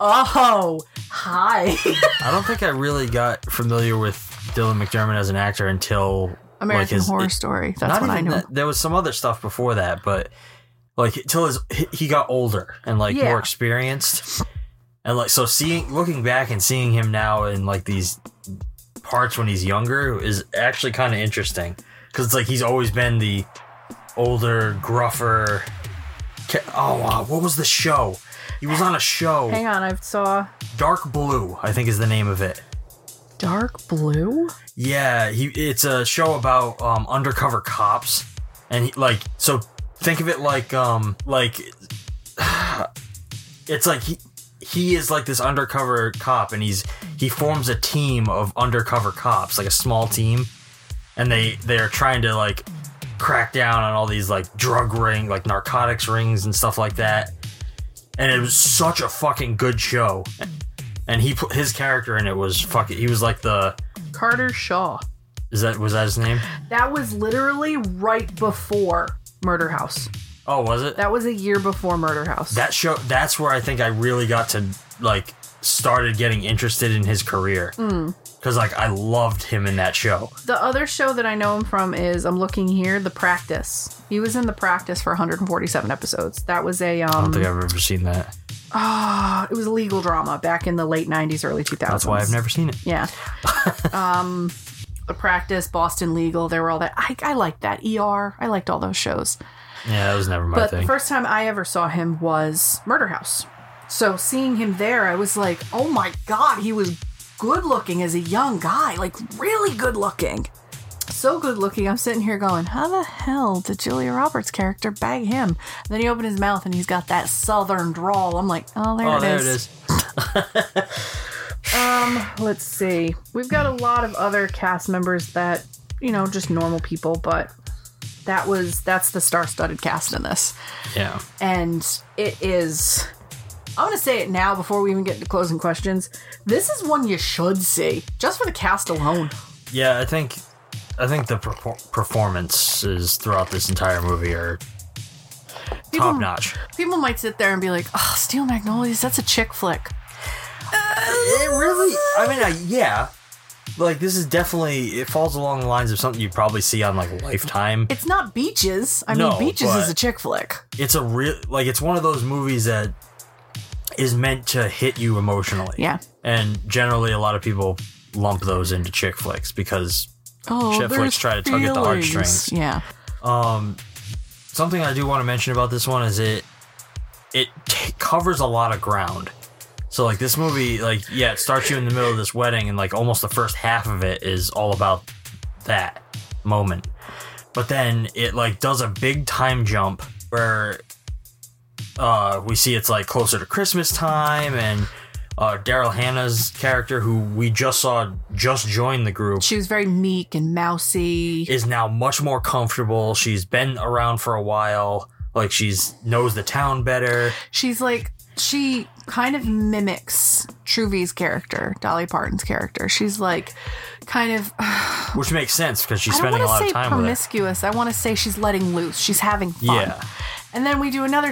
hi. I don't think I really got familiar with Dylan McDermott as an actor until American Horror Story. That's when I knew. There was some other stuff before that, but like until he got older and like more experienced. And like, so looking back and seeing him now in like these parts when he's younger is actually kind of interesting, because it's like he's always been the older, gruffer, What was the show? He was on a show. Hang on, I saw... Dark Blue, I think is the name of it. Dark Blue? Yeah, it's a show about undercover cops. And so think of it like it's like he is like this undercover cop, and he forms a team of undercover cops, like a small team, and they're trying to like crack down on all these like drug ring, like narcotics rings and stuff like that. And it was such a fucking good show. And his character in it was he was like the Carter Shaw. Was that his name? That was literally right before Murder House. Oh, was it? That was a year before Murder House. That show, that's where I think I really got to, like, started getting interested in his career. Because, like, I loved him in that show. The other show that I know him from is, I'm looking here, The Practice. He was in The Practice for 147 episodes. That was a... I don't think I've ever seen that. It was a legal drama back in the late 90s, early 2000s. That's why I've never seen it. Yeah. The Practice, Boston Legal, they were all that. I liked that. ER, I liked all those shows. Yeah, that was never my thing. But the first time I ever saw him was Murder House. So seeing him there, I was like, oh my God, he was good looking as a young guy. Like, really good looking. So good looking, I'm sitting here going, how the hell did Julia Roberts' character bag him? And then he opened his mouth and he's got that southern drawl. I'm like, there it is. Let's see. We've got a lot of other cast members that, just normal people, but that's the star-studded cast in this. Yeah. And it is, I'm going to say it now before we even get into closing questions. This is one you should see, just for the cast alone. Yeah, I think the performances throughout this entire movie are top-notch. People might sit there and be like, oh, Steel Magnolias, that's a chick flick. It really, yeah. Like, this is definitely, it falls along the lines of something you'd probably see on, like, Lifetime. It's not Beaches. Beaches is a chick flick. It's it's one of those movies that is meant to hit you emotionally. Yeah. And generally, a lot of people lump those into chick flicks because chick flicks try to tug at the heartstrings. Yeah. Something I do want to mention about this one is it covers a lot of ground. So, like, this movie, like, yeah, it starts you in the middle of this wedding, and, like, almost the first half of it is all about that moment. But then it, like, does a big time jump where we see it's, like, closer to Christmas time, and Daryl Hannah's character, who we just saw just join the group. She was very meek and mousy. Is now much more comfortable. She's been around for a while. Like, knows the town better. She's, like... She kind of mimics Truvie's character, Dolly Parton's character. She's like kind of... Which makes sense because she's spending a lot of time with it. I don't want to say promiscuous. I want to say she's letting loose. She's having fun. Yeah. And then we do another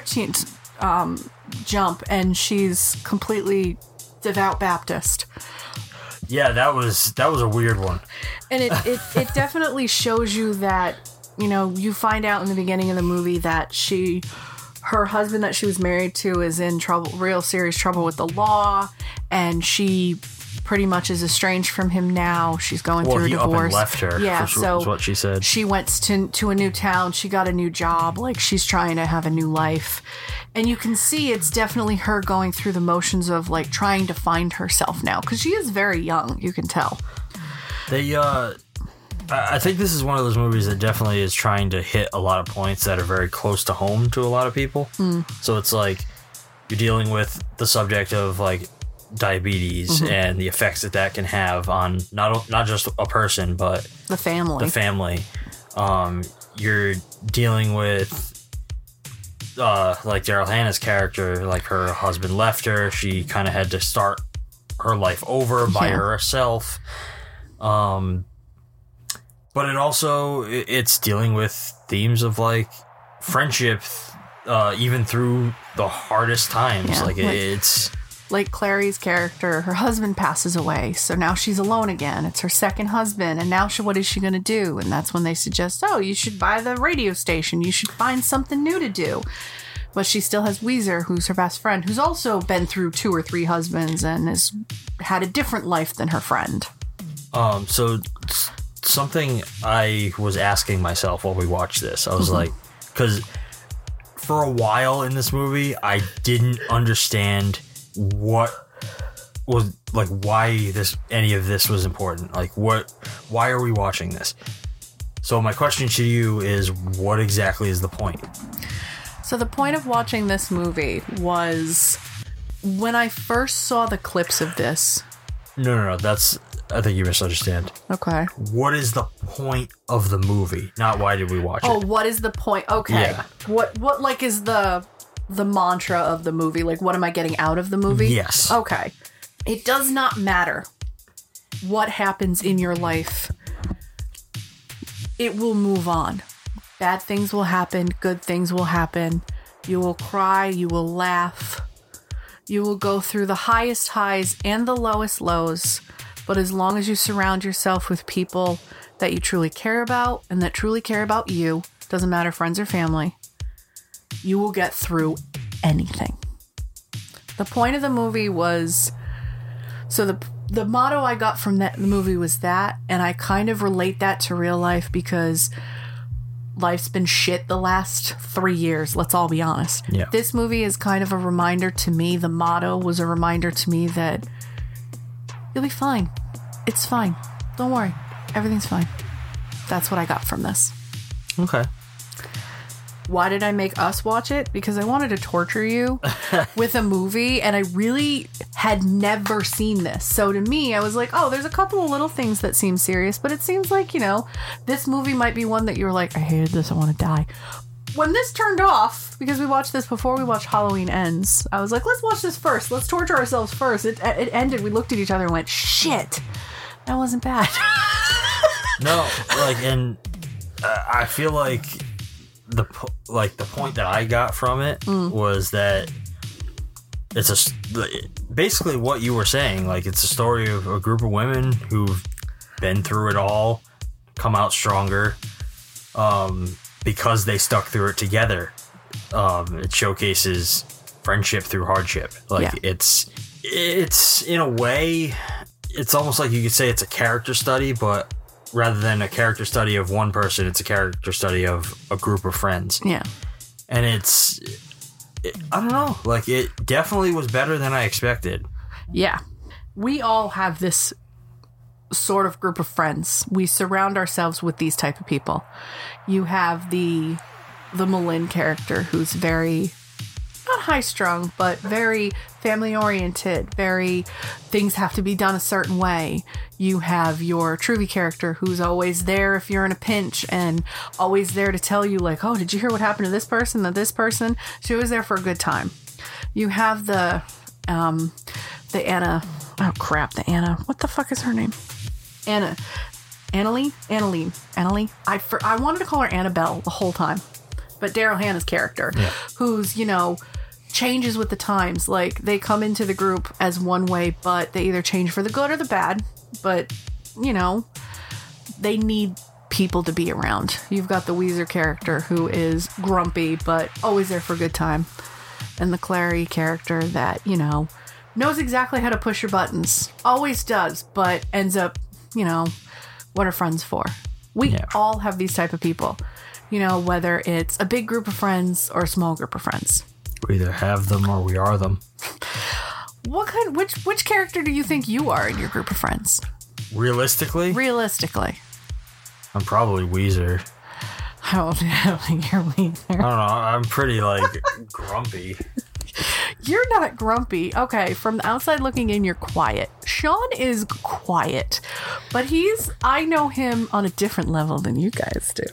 jump and she's completely devout Baptist. Yeah, that was a weird one. And it definitely shows you that, you find out in the beginning of the movie that her husband that she was married to is in real serious trouble with the law, and she pretty much is estranged from him now. She's going through a divorce. Up and left her. Yeah, so is what she said. She went to a new town. She got a new job. Like, she's trying to have a new life, and you can see it's definitely her going through the motions of like trying to find herself now because she is very young. You can tell. I think this is one of those movies that definitely is trying to hit a lot of points that are very close to home to a lot of people. So it's like you're dealing with the subject of like diabetes and the effects that can have on not just a person but the family. You're dealing with like Daryl Hannah's character, like her husband left her. She kind of had to start her life over by herself. But it's dealing with themes of like friendship, even through the hardest times. Yeah, it's like Clary's character. Her husband passes away, so now she's alone again. It's her second husband, and now what is she going to do? And that's when they suggest, you should buy the radio station. You should find something new to do. But she still has Weezer, who's her best friend, who's also been through 2 or 3 husbands and has had a different life than her friend. So something I was asking myself while we watched this, I was like, because for a while in this movie, I didn't understand what was like why any of this was important. Like why are we watching this? So my question to you is, what exactly is the point? So the point of watching this movie was when I first saw the clips of this. No. I think you misunderstand. Okay. What is the point of the movie? Not why did we watch it? Oh, what is the point? Okay. Yeah. What like is the mantra of the movie? Like, what am I getting out of the movie? Yes. Okay. It does not matter what happens in your life. It will move on. Bad things will happen. Good things will happen. You will cry. You will laugh. You will go through the highest highs and the lowest lows. But as long as you surround yourself with people that you truly care about and that truly care about you, doesn't matter friends or family, you will get through anything. The point of the movie was, so the motto I got from the movie was that, and I kind of relate that to real life because life's been shit the last 3 years, let's all be honest. Yeah. This movie is kind of a reminder to me, the motto was a reminder to me that you'll be fine. It's fine. Don't worry. Everything's fine. That's what I got from this. Okay. Why did I make us watch it? Because I wanted to torture you with a movie, and I really had never seen this. So to me, I was like, oh, there's a couple of little things that seem serious, but it seems like, this movie might be one that you were like, I hated this, I want to die. When this turned off, because we watched this before we watched Halloween Ends, I was like, let's watch this first. Let's torture ourselves first. It ended. We looked at each other and went, shit, that wasn't bad. No, and I feel like the point that I got from it was that it's basically what you were saying. Like, it's a story of a group of women who've been through it all, come out stronger, because they stuck through it together. It showcases friendship through hardship. It's in a way, it's almost like you could say it's a character study, but rather than a character study of one person, it's a character study of a group of friends. Yeah. And I don't know, it definitely was better than I expected. Yeah. We all have this sort of group of friends. We surround ourselves with these type of people. You have the Malin character, who's very, not high strung, but very family oriented, very things have to be done a certain way. You have your Truvy character, who's always there if you're in a pinch and always there to tell you, like, oh, did you hear what happened to this person, this person? She was there for a good time. You have the Anna, oh crap, the Anna, what the fuck is her name? Annalie. I wanted to call her Annabelle the whole time, but Daryl Hannah's character, who's, changes with the times. Like, they come into the group as one way, but they either change for the good or the bad. But, they need people to be around. You've got the Weezer character, who is grumpy, but always there for a good time. And the Clary character that, knows exactly how to push your buttons. Always does, but ends up, what are friends for? We all have these type of people. Whether it's a big group of friends or a small group of friends. We either have them or we are them. Which character do you think you are in your group of friends? Realistically? I'm probably Weezer. I don't think you're Weezer. I don't know. I'm pretty, grumpy. You're not grumpy. Okay, from the outside looking in, you're quiet. Sean is quiet, but I know him on a different level than you guys do.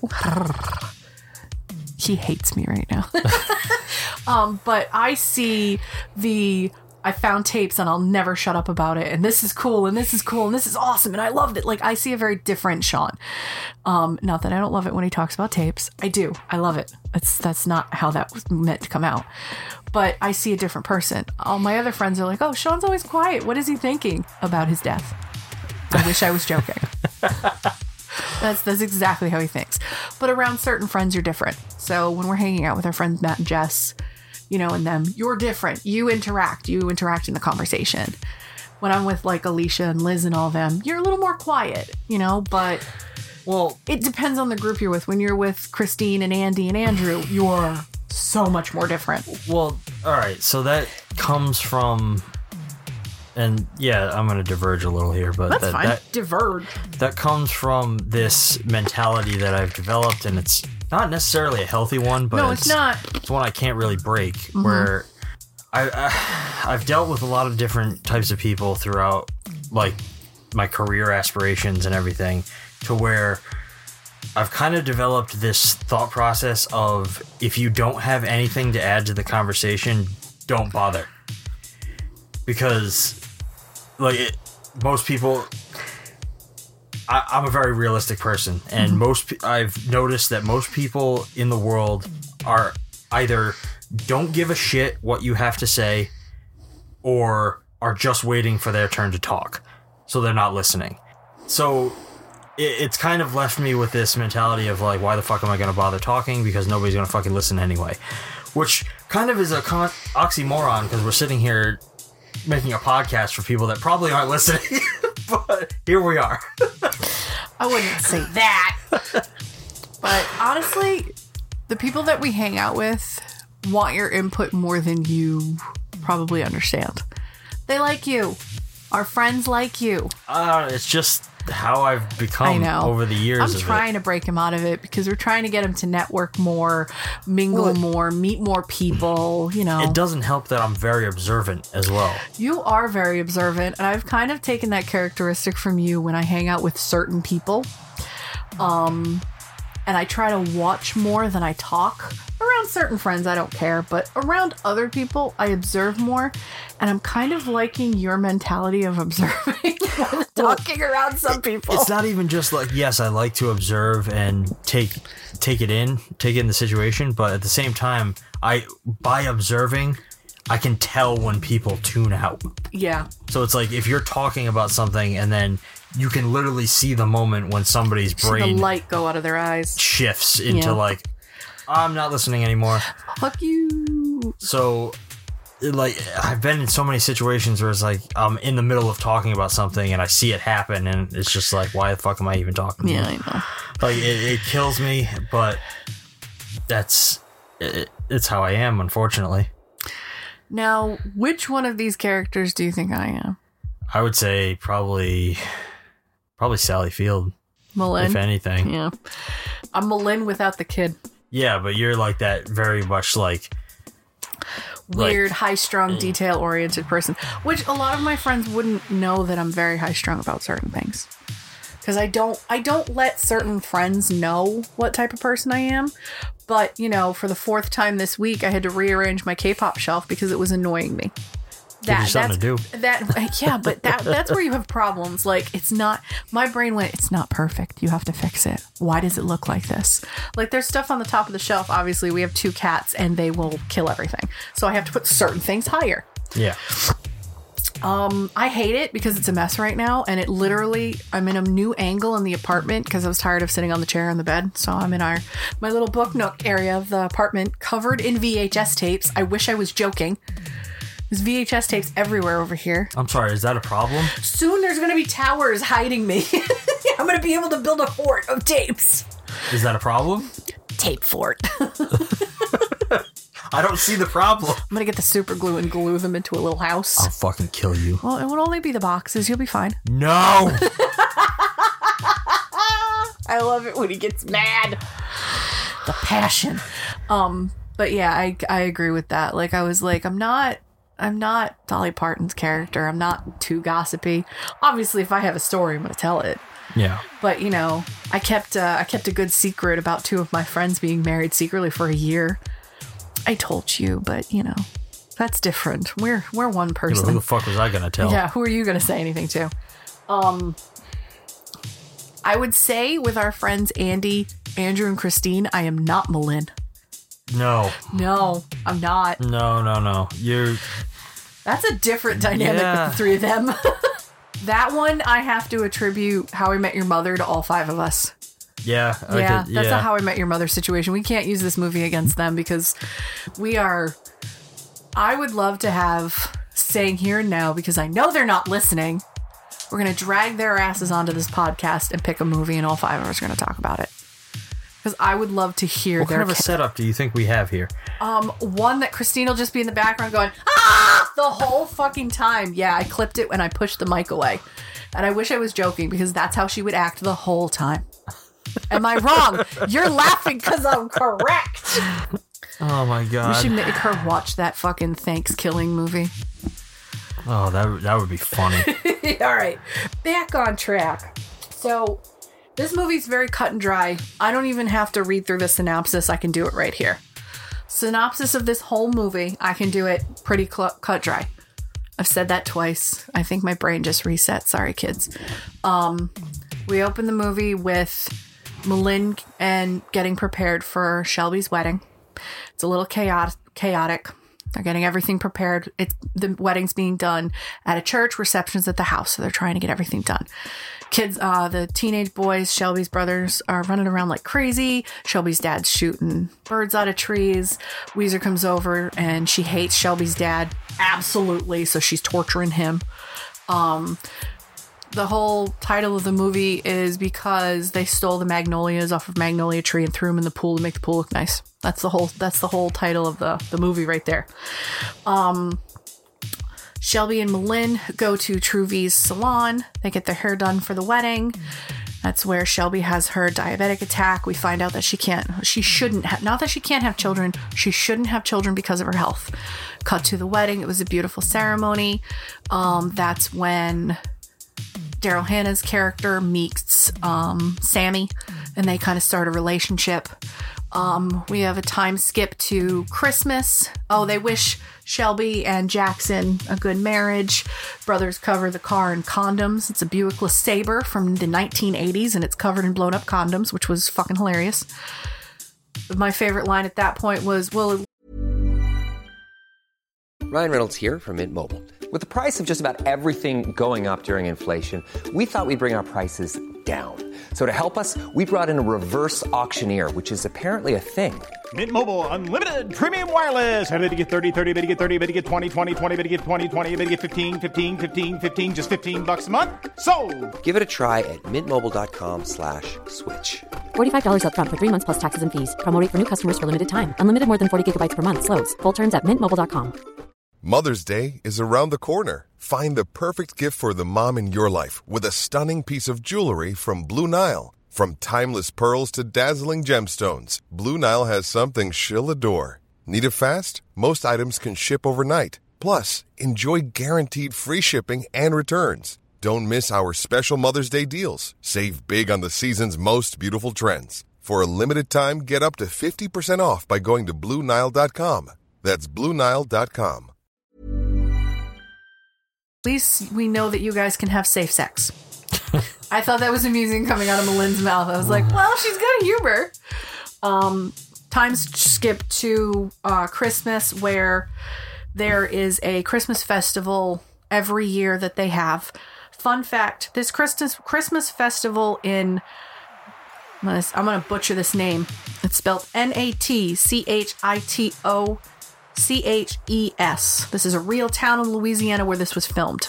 He hates me right now. But I see I found tapes and I'll never shut up about it. And this is cool. And this is cool. And this is awesome. And I loved it. I see a very different Sean. Not that I don't love it when he talks about tapes. I do. I love it. That's not how that was meant to come out. But I see a different person. All my other friends are like, oh, Sean's always quiet. What is he thinking about his death? I wish I was joking. That's exactly how he thinks. But around certain friends, you're different. So when we're hanging out with our friends Matt and Jess, and them, you're different. You interact in the conversation. When I'm with Alicia and Liz and all them, you're a little more quiet, but it depends on the group you're with. When you're with Christine and Andy and Andrew, you're so much more different. Well, all right. So that comes from, and yeah, I'm going to diverge a little here, but that's fine. Diverge. That comes from this mentality that I've developed, and it's not necessarily a healthy one, but no, it's not. It's one I can't really break. Where I've dealt with a lot of different types of people throughout, like, my career aspirations and everything, to where I've kind of developed this thought process of, if you don't have anything to add to the conversation, don't bother. Because, like, most people, I'm a very realistic person, and I've noticed that most people in the world are either don't give a shit what you have to say, or are just waiting for their turn to talk, so they're not listening. So it's kind of left me with this mentality of, like, why the fuck am I going to bother talking, because nobody's going to fucking listen anyway. Which kind of is a oxymoron, because we're sitting here making a podcast for people that probably aren't listening. But here we are. I wouldn't say that. But honestly, the people that we hang out with want your input more than you probably understand. They like you. Our friends like you. It's just how I've become over the years. I'm trying to break him out of it, because we're trying to get him to network more, mingle more, meet more people, you know. It doesn't help that I'm very observant as well. You are very observant, and I've kind of taken that characteristic from you when I hang out with certain people. And I try to watch more than I talk. Around certain friends, I don't care, but around other people, I observe more, and I'm kind of liking your mentality of observing talking around some people. It's not even just like, yes, I like to observe and take in the situation, but at the same time, by observing, I can tell when people tune out. Yeah. So it's like, if you're talking about something and then you can literally see the moment when somebody's brain, see the light go out of their eyes, shifts into like, I'm not listening anymore. Fuck you. So, like, I've been in so many situations where it's like, I'm in the middle of talking about something and I see it happen, and it's just like, why the fuck am I even talking? Yeah, I know. Like, it kills me, but it's how I am, unfortunately. Now, which one of these characters do you think I am? I would say probably Sally Field. Malin. If anything. Yeah. I'm Malin without the kid. Yeah, but you're like that very much like weird, high-strung, detail-oriented person, which a lot of my friends wouldn't know that I'm very high-strung about certain things. Because I don't let certain friends know what type of person I am. But, you know, for the 4th time this week, I had to rearrange my K-pop shelf because it was annoying me. That's something to do. Yeah, but that's where you have problems. Like, it's not, my brain went, it's not perfect. You have to fix it. Why does it look like this? Like, there's stuff on the top of the shelf. Obviously, we have 2 cats and they will kill everything. So I have to put certain things higher. Yeah. I hate it because it's a mess right now, and it literally, I'm in a new angle in the apartment because I was tired of sitting on the chair on the bed. So I'm in my little book nook area of the apartment, covered in VHS tapes. I wish I was joking. There's VHS tapes everywhere over here. I'm sorry, is that a problem? Soon there's going to be towers hiding me. I'm going to be able to build a fort of tapes. Is that a problem? Tape fort. I don't see the problem. I'm going to get the super glue and glue them into a little house. I'll fucking kill you. Well, it would only be the boxes. You'll be fine. No! I love it when he gets mad. The passion. But yeah, I agree with that. Like, I was like, I'm not Dolly Parton's character. I'm not too gossipy. Obviously, if I have a story, I'm going to tell it. Yeah. But, you know, I kept a good secret about 2 of my friends being married secretly for a year. I told you, but, you know, that's different. We're one person. Who the fuck was I going to tell? Yeah, who are you going to say anything to? I would say with our friends Andy, Andrew, and Christine, I am not Malin. No, I'm not. No. That's a different dynamic with the 3 of them. That one, I have to attribute How I Met Your Mother to all 5 of us. Yeah. That's a How I Met Your Mother situation. We can't use this movie against them because I would love to have saying here and now, because I know they're not listening. We're going to drag their asses onto this podcast and pick a movie, and all 5 of us are going to talk about it. Because I would love to hear what kind of a setup do you think we have here? One that Christine will just be in the background going, ah, the whole fucking time. Yeah, I clipped it when I pushed the mic away. And I wish I was joking because that's how she would act the whole time. Am I wrong? You're laughing because I'm correct. Oh my God. We should make her watch that fucking Thanksgiving movie. Oh, that would be funny. All right, back on track. So, this movie's very cut and dry. I don't even have to read through the synopsis. I can do it right here. Synopsis of this whole movie, I can do it pretty cut dry. I've said that twice. I think my brain just reset. Sorry, kids. We open the movie with Malin and getting prepared for Shelby's wedding. It's a little chaotic. They're getting everything prepared. The wedding's being done at a church, reception's at the house. So they're trying to get everything done. Kids, the teenage boys, Shelby's brothers, are running around like crazy. Shelby's dad's shooting birds out of trees. Weezer comes over and she hates Shelby's dad. Absolutely. So she's torturing him. The whole title of the movie is because they stole the magnolias off of Magnolia Tree and threw them in the pool to make the pool look nice. That's the whole title of the movie right there. Shelby and Malin go to True V's salon. They get their hair done for the wedding. That's where Shelby has her diabetic attack. We find out that she shouldn't have, not that she can't have children, she shouldn't have children because of her health. Cut to the wedding. It was a beautiful ceremony. That's when Daryl Hannah's character meets Sammy, and they kind of start a relationship. We have a time skip to Christmas. Oh, they wish Shelby and Jackson a good marriage. Brothers cover the car in condoms. It's a Buick LeSabre from the 1980s, and it's covered in blown up condoms, which was fucking hilarious. My favorite line at that point was, well... Ryan Reynolds here from Mint Mobile. With the price of just about everything going up during inflation, we thought we'd bring our prices down. So to help us, we brought in a reverse auctioneer, which is apparently a thing. Mint Mobile Unlimited Premium Wireless. How to get 30, 30, bit to get 30, bit to get 20, 20, 20, bit to get 20, 20, bit to get 15, 15, 15, 15, just $15 a month? Sold! Give it a try at mintmobile.com/switch. $45 up front for 3 months plus taxes and fees. Promo rate for new customers for limited time. Unlimited more than 40 gigabytes per month. Slows full terms at mintmobile.com. Mother's Day is around the corner. Find the perfect gift for the mom in your life with a stunning piece of jewelry from Blue Nile. From timeless pearls to dazzling gemstones, Blue Nile has something she'll adore. Need it fast? Most items can ship overnight. Plus, enjoy guaranteed free shipping and returns. Don't miss our special Mother's Day deals. Save big on the season's most beautiful trends. For a limited time, get up to 50% off by going to BlueNile.com. That's BlueNile.com. At least we know that you guys can have safe sex. I thought that was amusing coming out of Malin's mouth. I was like, well, she's got humor. Time skip to Christmas, where there is a Christmas festival every year that they have. Fun fact, this Christmas festival in... I'm going to butcher this name. It's spelled Natchitoches. This is a real town in Louisiana where this was filmed.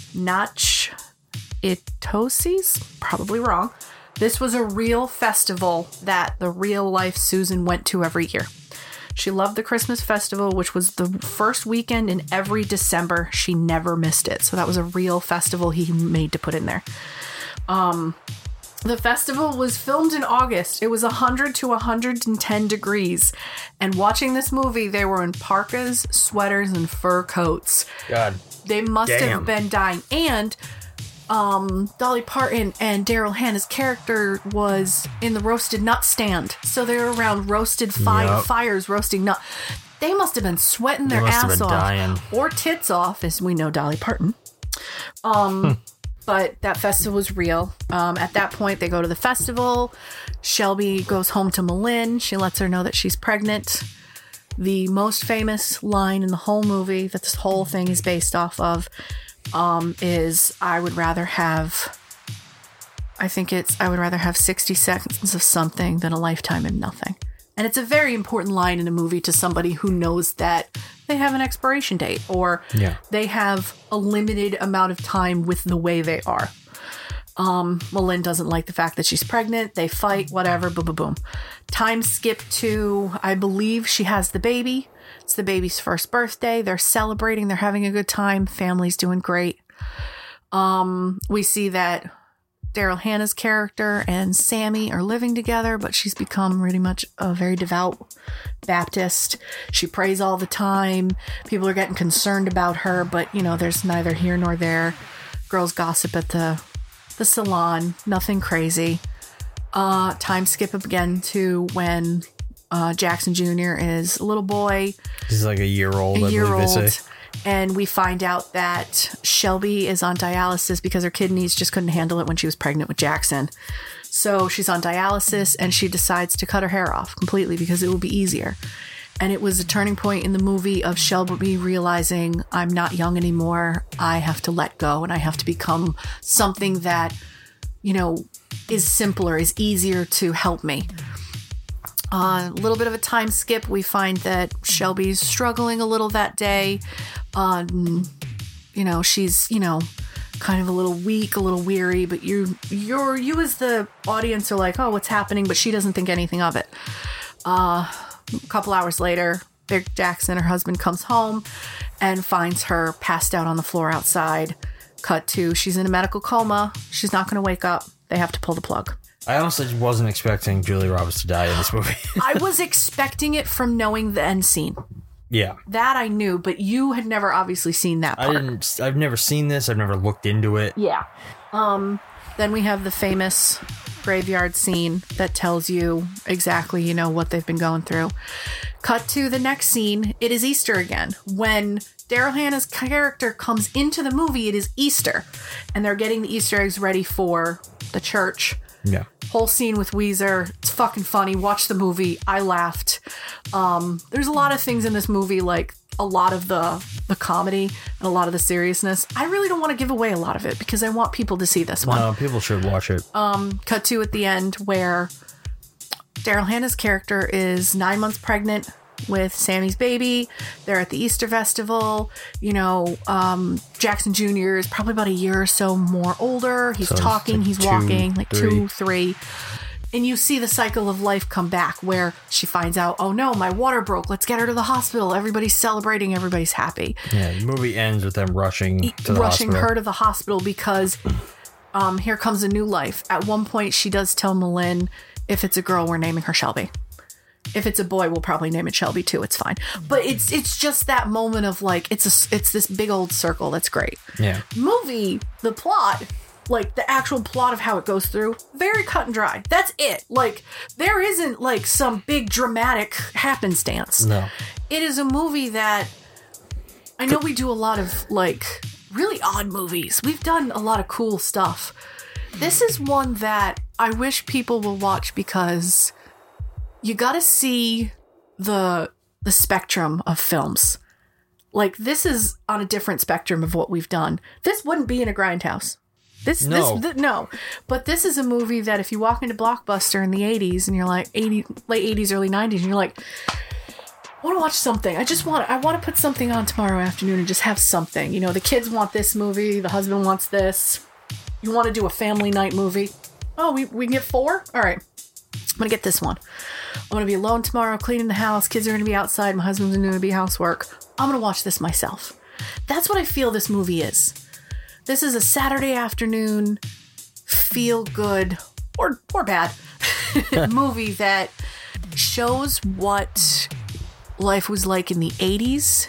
Natchitoches? Probably wrong. This was a real festival that the real life Susan went to every year. She loved the Christmas festival, which was the first weekend in every December. She never missed it. So that was a real festival he made to put in there. The festival was filmed in August. It was 100 to 110 degrees. And watching this movie, they were in parkas, sweaters, and fur coats. God. They must have been dying. And Dolly Parton and Daryl Hannah's character was in the roasted nut stand. So they were around roasted fires, roasting nut. They must have been sweating their ass off. Dying. Or tits off, as we know Dolly Parton. But that festival was real. At that point, they go to the festival. Shelby goes home to Malin. She lets her know that she's pregnant. The most famous line in the whole movie that this whole thing is based off of is, I would rather have 60 seconds of something than a lifetime of nothing. And it's a very important line in a movie to somebody who knows that they have an expiration date or they have a limited amount of time with the way they are. Malin doesn't like the fact that she's pregnant. They fight, whatever, boom, boom, boom. Time skip to, I believe she has the baby. It's the baby's first birthday. They're celebrating. They're having a good time. Family's doing great. We see that Daryl Hannah's character and Sammy are living together, but she's become pretty much a very devout Baptist. She prays all the time. People are getting concerned about her, but, you know, there's neither here nor there. Girls gossip at the salon. Nothing crazy. Time skip again to when Jackson Jr. is a little boy. He's like a year old, I believe they say. And we find out that Shelby is on dialysis because her kidneys just couldn't handle it when she was pregnant with Jackson. So she's on dialysis and she decides to cut her hair off completely because it will be easier. And it was a turning point in the movie of Shelby realizing, I'm not young anymore. I have to let go and I have to become something that, you know, is simpler, is easier to help me. A little bit of a time skip. We find that Shelby's struggling a little that day. You know, she's, you know, kind of a little weak, a little weary, but you as the audience are like, oh, what's happening? But she doesn't think anything of it. A couple hours later, Vic Jackson, her husband, comes home and finds her passed out on the floor outside. Cut to, she's in a medical coma. She's not going to wake up. They have to pull the plug. I honestly wasn't expecting Julia Roberts to die in this movie. I was expecting it from knowing the end scene. Yeah. That I knew, but you had never obviously seen that part. I've never seen this. I've never looked into it. Yeah. Then we have the famous graveyard scene that tells you exactly, you know, what they've been going through. Cut to the next scene. It is Easter again. When Daryl Hannah's character comes into the movie, it is Easter. And they're getting the Easter eggs ready for the church. Yeah. Whole scene with Weezer. It's fucking funny. Watch the movie. I laughed. There's a lot of things in this movie, like a lot of the comedy and a lot of the seriousness. I really don't want to give away a lot of it because I want people to see this one. No, people should watch it. Cut to at the end where Daryl Hannah's character is 9 months pregnant with Sammy's baby. They're at the Easter festival. You know, Jackson Jr. is probably about a year or so more older. He's talking, he's walking, like 2, 3. And you see the cycle of life come back where she finds out, oh no, my water broke. Let's get her to the hospital. Everybody's celebrating. Everybody's happy. Yeah, the movie ends with them rushing to the hospital. Her to the hospital because here comes a new life. At one point, she does tell Malin, if it's a girl, we're naming her Shelby. If it's a boy, we'll probably name it Shelby too. It's fine. But it's just that moment of like, it's this big old circle. That's great. Yeah. Movie, the plot, like the actual plot of how it goes through, very cut and dry. That's it. Like there isn't like some big dramatic happenstance. No. It is a movie that I know we do a lot of like really odd movies. We've done a lot of cool stuff. This is one that I wish people will watch because you got to see the spectrum of films. Like this is on a different spectrum of what we've done. This wouldn't be in a Grindhouse. No. But this is a movie that if you walk into Blockbuster in the 80s and you're like late 80s, early 90s, and you're like, I want to watch something. I want to put something on tomorrow afternoon and just have something. You know, the kids want this movie. The husband wants this. You want to do a family night movie. Oh, we can get 4? All right. I'm going to get this one. I'm going to be alone tomorrow, cleaning the house. Kids are going to be outside. My husband's going to be housework. I'm going to watch this myself. That's what I feel this movie is. This is a Saturday afternoon, feel good or bad movie that shows what life was like in the 80s.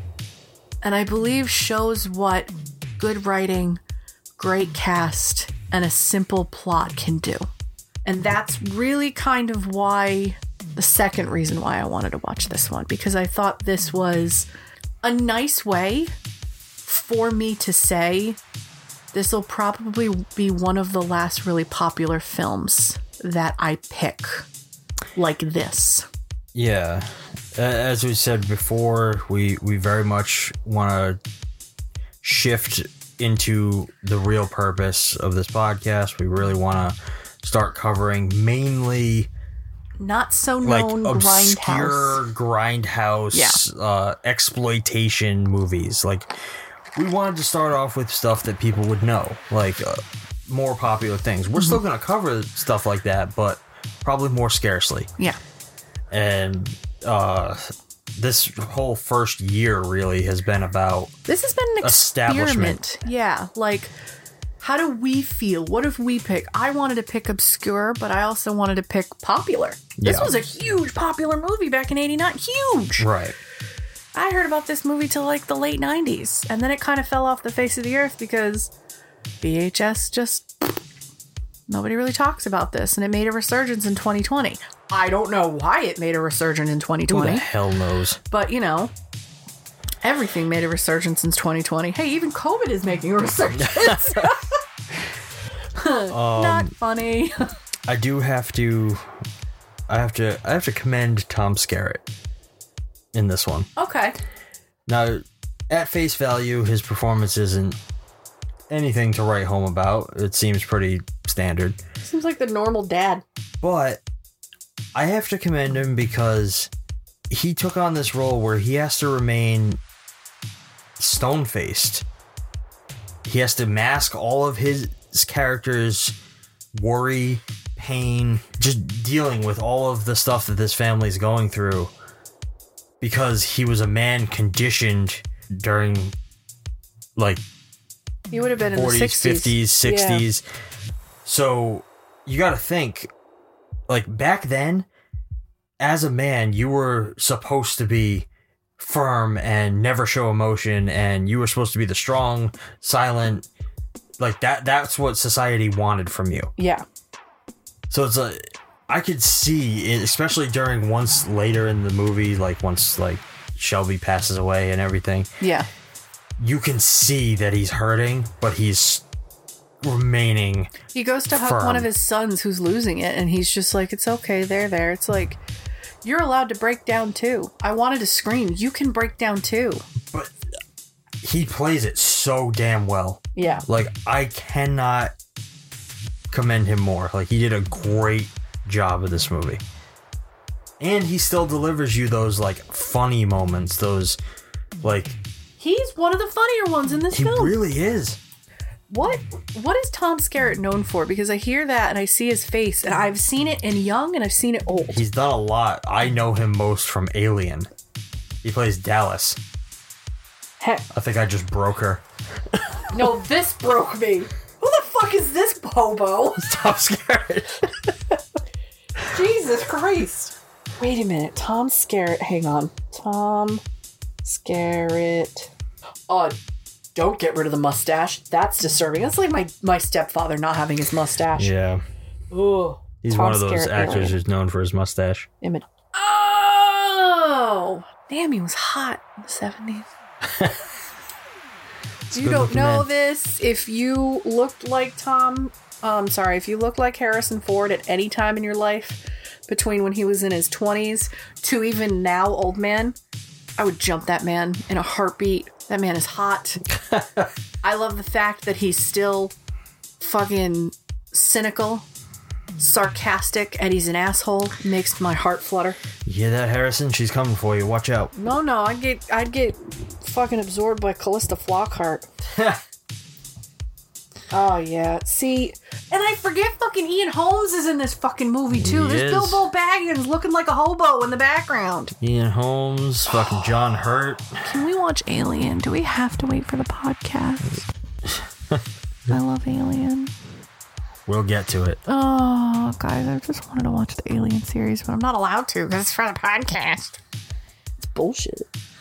And I believe shows what good writing, great cast, and a simple plot can do. And that's really kind of why, the second reason why I wanted to watch this one, because I thought this was a nice way for me to say, this will probably be one of the last really popular films that I pick like this. Yeah. As we said before, we very much want to shift into the real purpose of this podcast. We really want to start covering mainly not so known like obscure grindhouse exploitation movies. Like we wanted to start off with stuff that people would know, like more popular things. We're still going to cover stuff like that, but probably more scarcely. Yeah. And this whole first year really has been about this has been an experiment. Yeah, like, how do we feel? What if we pick? I wanted to pick obscure, but I also wanted to pick popular. This was a huge popular movie back in '89. Huge. Right. I heard about this movie till like the late 90s, and then it kind of fell off the face of the earth because VHS just... Nobody really talks about this, and it made a resurgence in 2020. I don't know why it made a resurgence in 2020. Who the hell knows? But, you know, everything made a resurgence in 2020. Hey, even COVID is making a resurgence. Not funny. I have to commend Tom Skerritt in this one. Okay. Now, at face value, his performance isn't anything to write home about. It seems pretty standard. Seems like the normal dad. But I have to commend him because he took on this role where he has to remain stone-faced. He has to mask all of his character's worry, pain, just dealing with all of the stuff that this family's going through because he was a man conditioned during, like, he would have been 40s, in the 60s, 50s, 60s. Yeah. So you got to think, like, back then, as a man, you were supposed to be firm and never show emotion, and you were supposed to be the strong, silent, like that's what society wanted from you. Yeah. So it's I could see, especially during once later in the movie, like once like Shelby passes away and everything. Yeah. You can see that he's hurting, but he's remaining. He goes to hug firm. one of his sons who's losing it, and he's just like, it's okay, they're there. It's like, you're allowed to break down too. I wanted to scream. You can break down too. But he plays it so damn well. Yeah. Like, I cannot commend him more. Like, he did a great job of this movie. And he still delivers you those, like, funny moments. Those, like... He's one of the funnier ones in this film. He really is. What is Tom Skerritt known for? Because I hear that and I see his face, and I've seen it in young and I've seen it old. He's done a lot. I know him most from Alien. He plays Dallas. Heck. I think I just broke her. No, this broke me. Who the fuck is this hobo? It's Tom Skerritt. Jesus Christ. Wait a minute. Tom Skerritt. Hang on. Tom Skerritt. Oh, don't get rid of the mustache. That's disturbing. That's like my stepfather not having his mustache. Yeah. Ooh. He's Tom one of those Skerritt actors who's known for his mustache. Oh! Damn, he was hot in the 70s. You don't know this. If you looked like if you looked like Harrison Ford at any time in your life, between when he was in his 20s to even now, old man, I would jump that man in a heartbeat. That man is hot. I love the fact that he's still fucking cynical, sarcastic, and he's an asshole. Makes my heart flutter. You hear that, Harrison? She's coming for you. Watch out. No, I'd get fucking absorbed by Callista Flockhart. Oh, yeah. See, and I forget fucking Ian Holmes is in this fucking movie, too. There's Bilbo Baggins looking like a hobo in the background. Ian Holmes, fucking John Hurt. Can we watch Alien? Do we have to wait for the podcast? I love Alien. We'll get to it. Oh, guys, I just wanted to watch the Alien series, but I'm not allowed to because it's for the podcast. It's bullshit.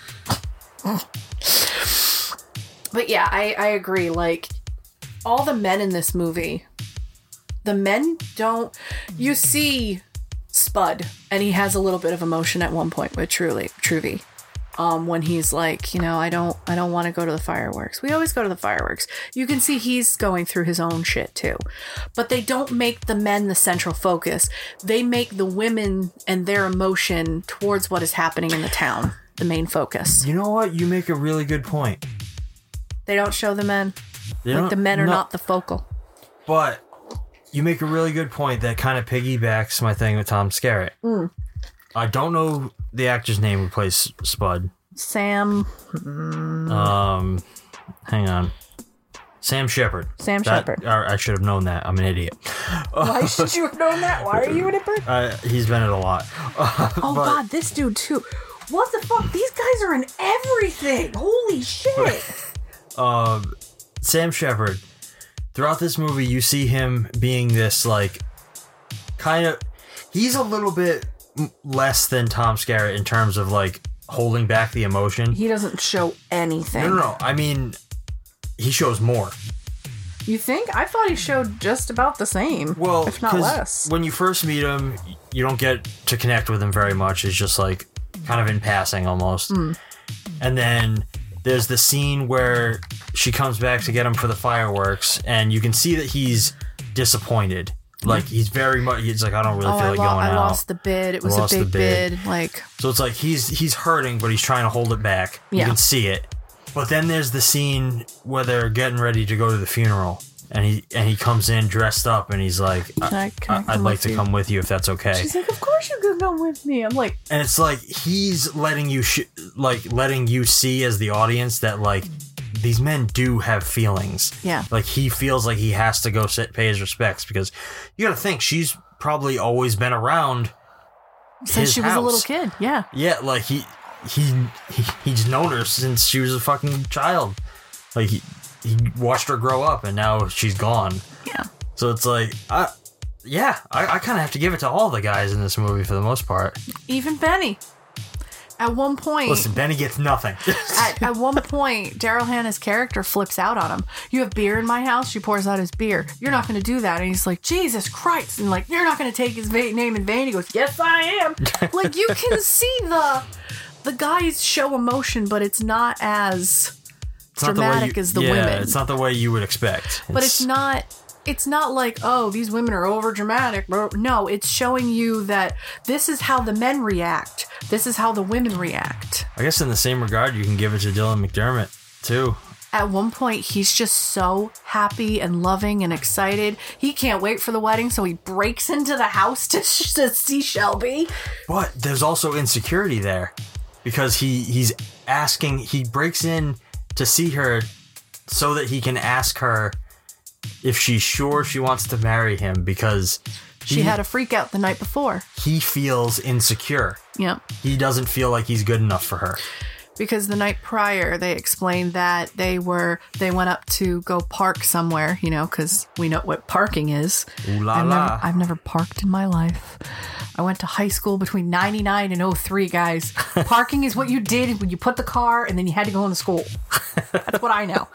But yeah, I agree. Like, all the men in this movie, the men don't... You see Spud, and he has a little bit of emotion at one point with Truvy. When he's like, I don't want to go to the fireworks. We always go to the fireworks. You can see he's going through his own shit too. But they don't make the men the central focus. They make the women and their emotion towards what is happening in the town the main focus. You know what? You make a really good point. They don't show the men. The men are not the focal. But you make a really good point that kind of piggybacks my thing with Tom Skerritt. I don't know the actor's name who plays Spud. Sam. Hang on. Sam Shepard. Shepard. I should have known that. I'm an idiot. Why should you have known that? Why are you an idiot? He's been in a lot. God, this dude too. What the fuck? These guys are in everything. Holy shit. Sam Shepard. Throughout this movie, you see him being this, like, kind of... He's a little bit less than Tom Skerritt in terms of, like, holding back the emotion. He doesn't show anything. No. I mean, he shows more. You think? I thought he showed just about the same. Well, if not less. When you first meet him, you don't get to connect with him very much. It's just, like, kind of in passing almost. And then... There's the scene where she comes back to get him for the fireworks, and you can see that he's disappointed. Like, he's very much... He's like, I don't really feel like going out. I lost the bid. It was a big bid. Like... So it's like, he's hurting, but he's trying to hold it back. You can see it. But then there's the scene where they're getting ready to go to the funeral, and he comes in dressed up, and he's like, I'd like to come with you if that's okay. She's like, of course you can come with me. I'm like... And it's like, he's letting you letting you see as the audience that, like, these men do have feelings. Yeah. Like, he feels like he has to go pay his respects, because you gotta think, she's probably always been around since she was a little kid. Yeah. Yeah, like, he's known her since she was a fucking child. Like, he watched her grow up, and now she's gone. Yeah. So it's like, I kind of have to give it to all the guys in this movie for the most part. Even Benny. At one point... Listen, Benny gets nothing. at one point, Daryl Hannah's character flips out on him. You have beer in my house? She pours out his beer. You're not going to do that. And he's like, Jesus Christ. And like, you're not going to take his name in vain. He goes, yes, I am. Like, you can see the guys show emotion, but it's not as... dramatic as the women. It's not the way you would expect. But it's not like, oh, these women are over dramatic. No, it's showing you that this is how the men react. This is how the women react. I guess in the same regard, you can give it to Dylan McDermott too. At one point, he's just so happy and loving and excited. He can't wait for the wedding, so he breaks into the house to see Shelby. But there's also insecurity there, because he breaks in to see her so that he can ask her if she's sure she wants to marry him, because she had a freak out the night before. He feels insecure. Yeah. He doesn't feel like he's good enough for her. Because the night prior, they explained that they went up to go park somewhere, because we know what parking is. Ooh la la. I've never parked in my life. I went to high school between 99 and 03, guys. Parking is what you did when you put the car and then you had to go into school. That's what I know.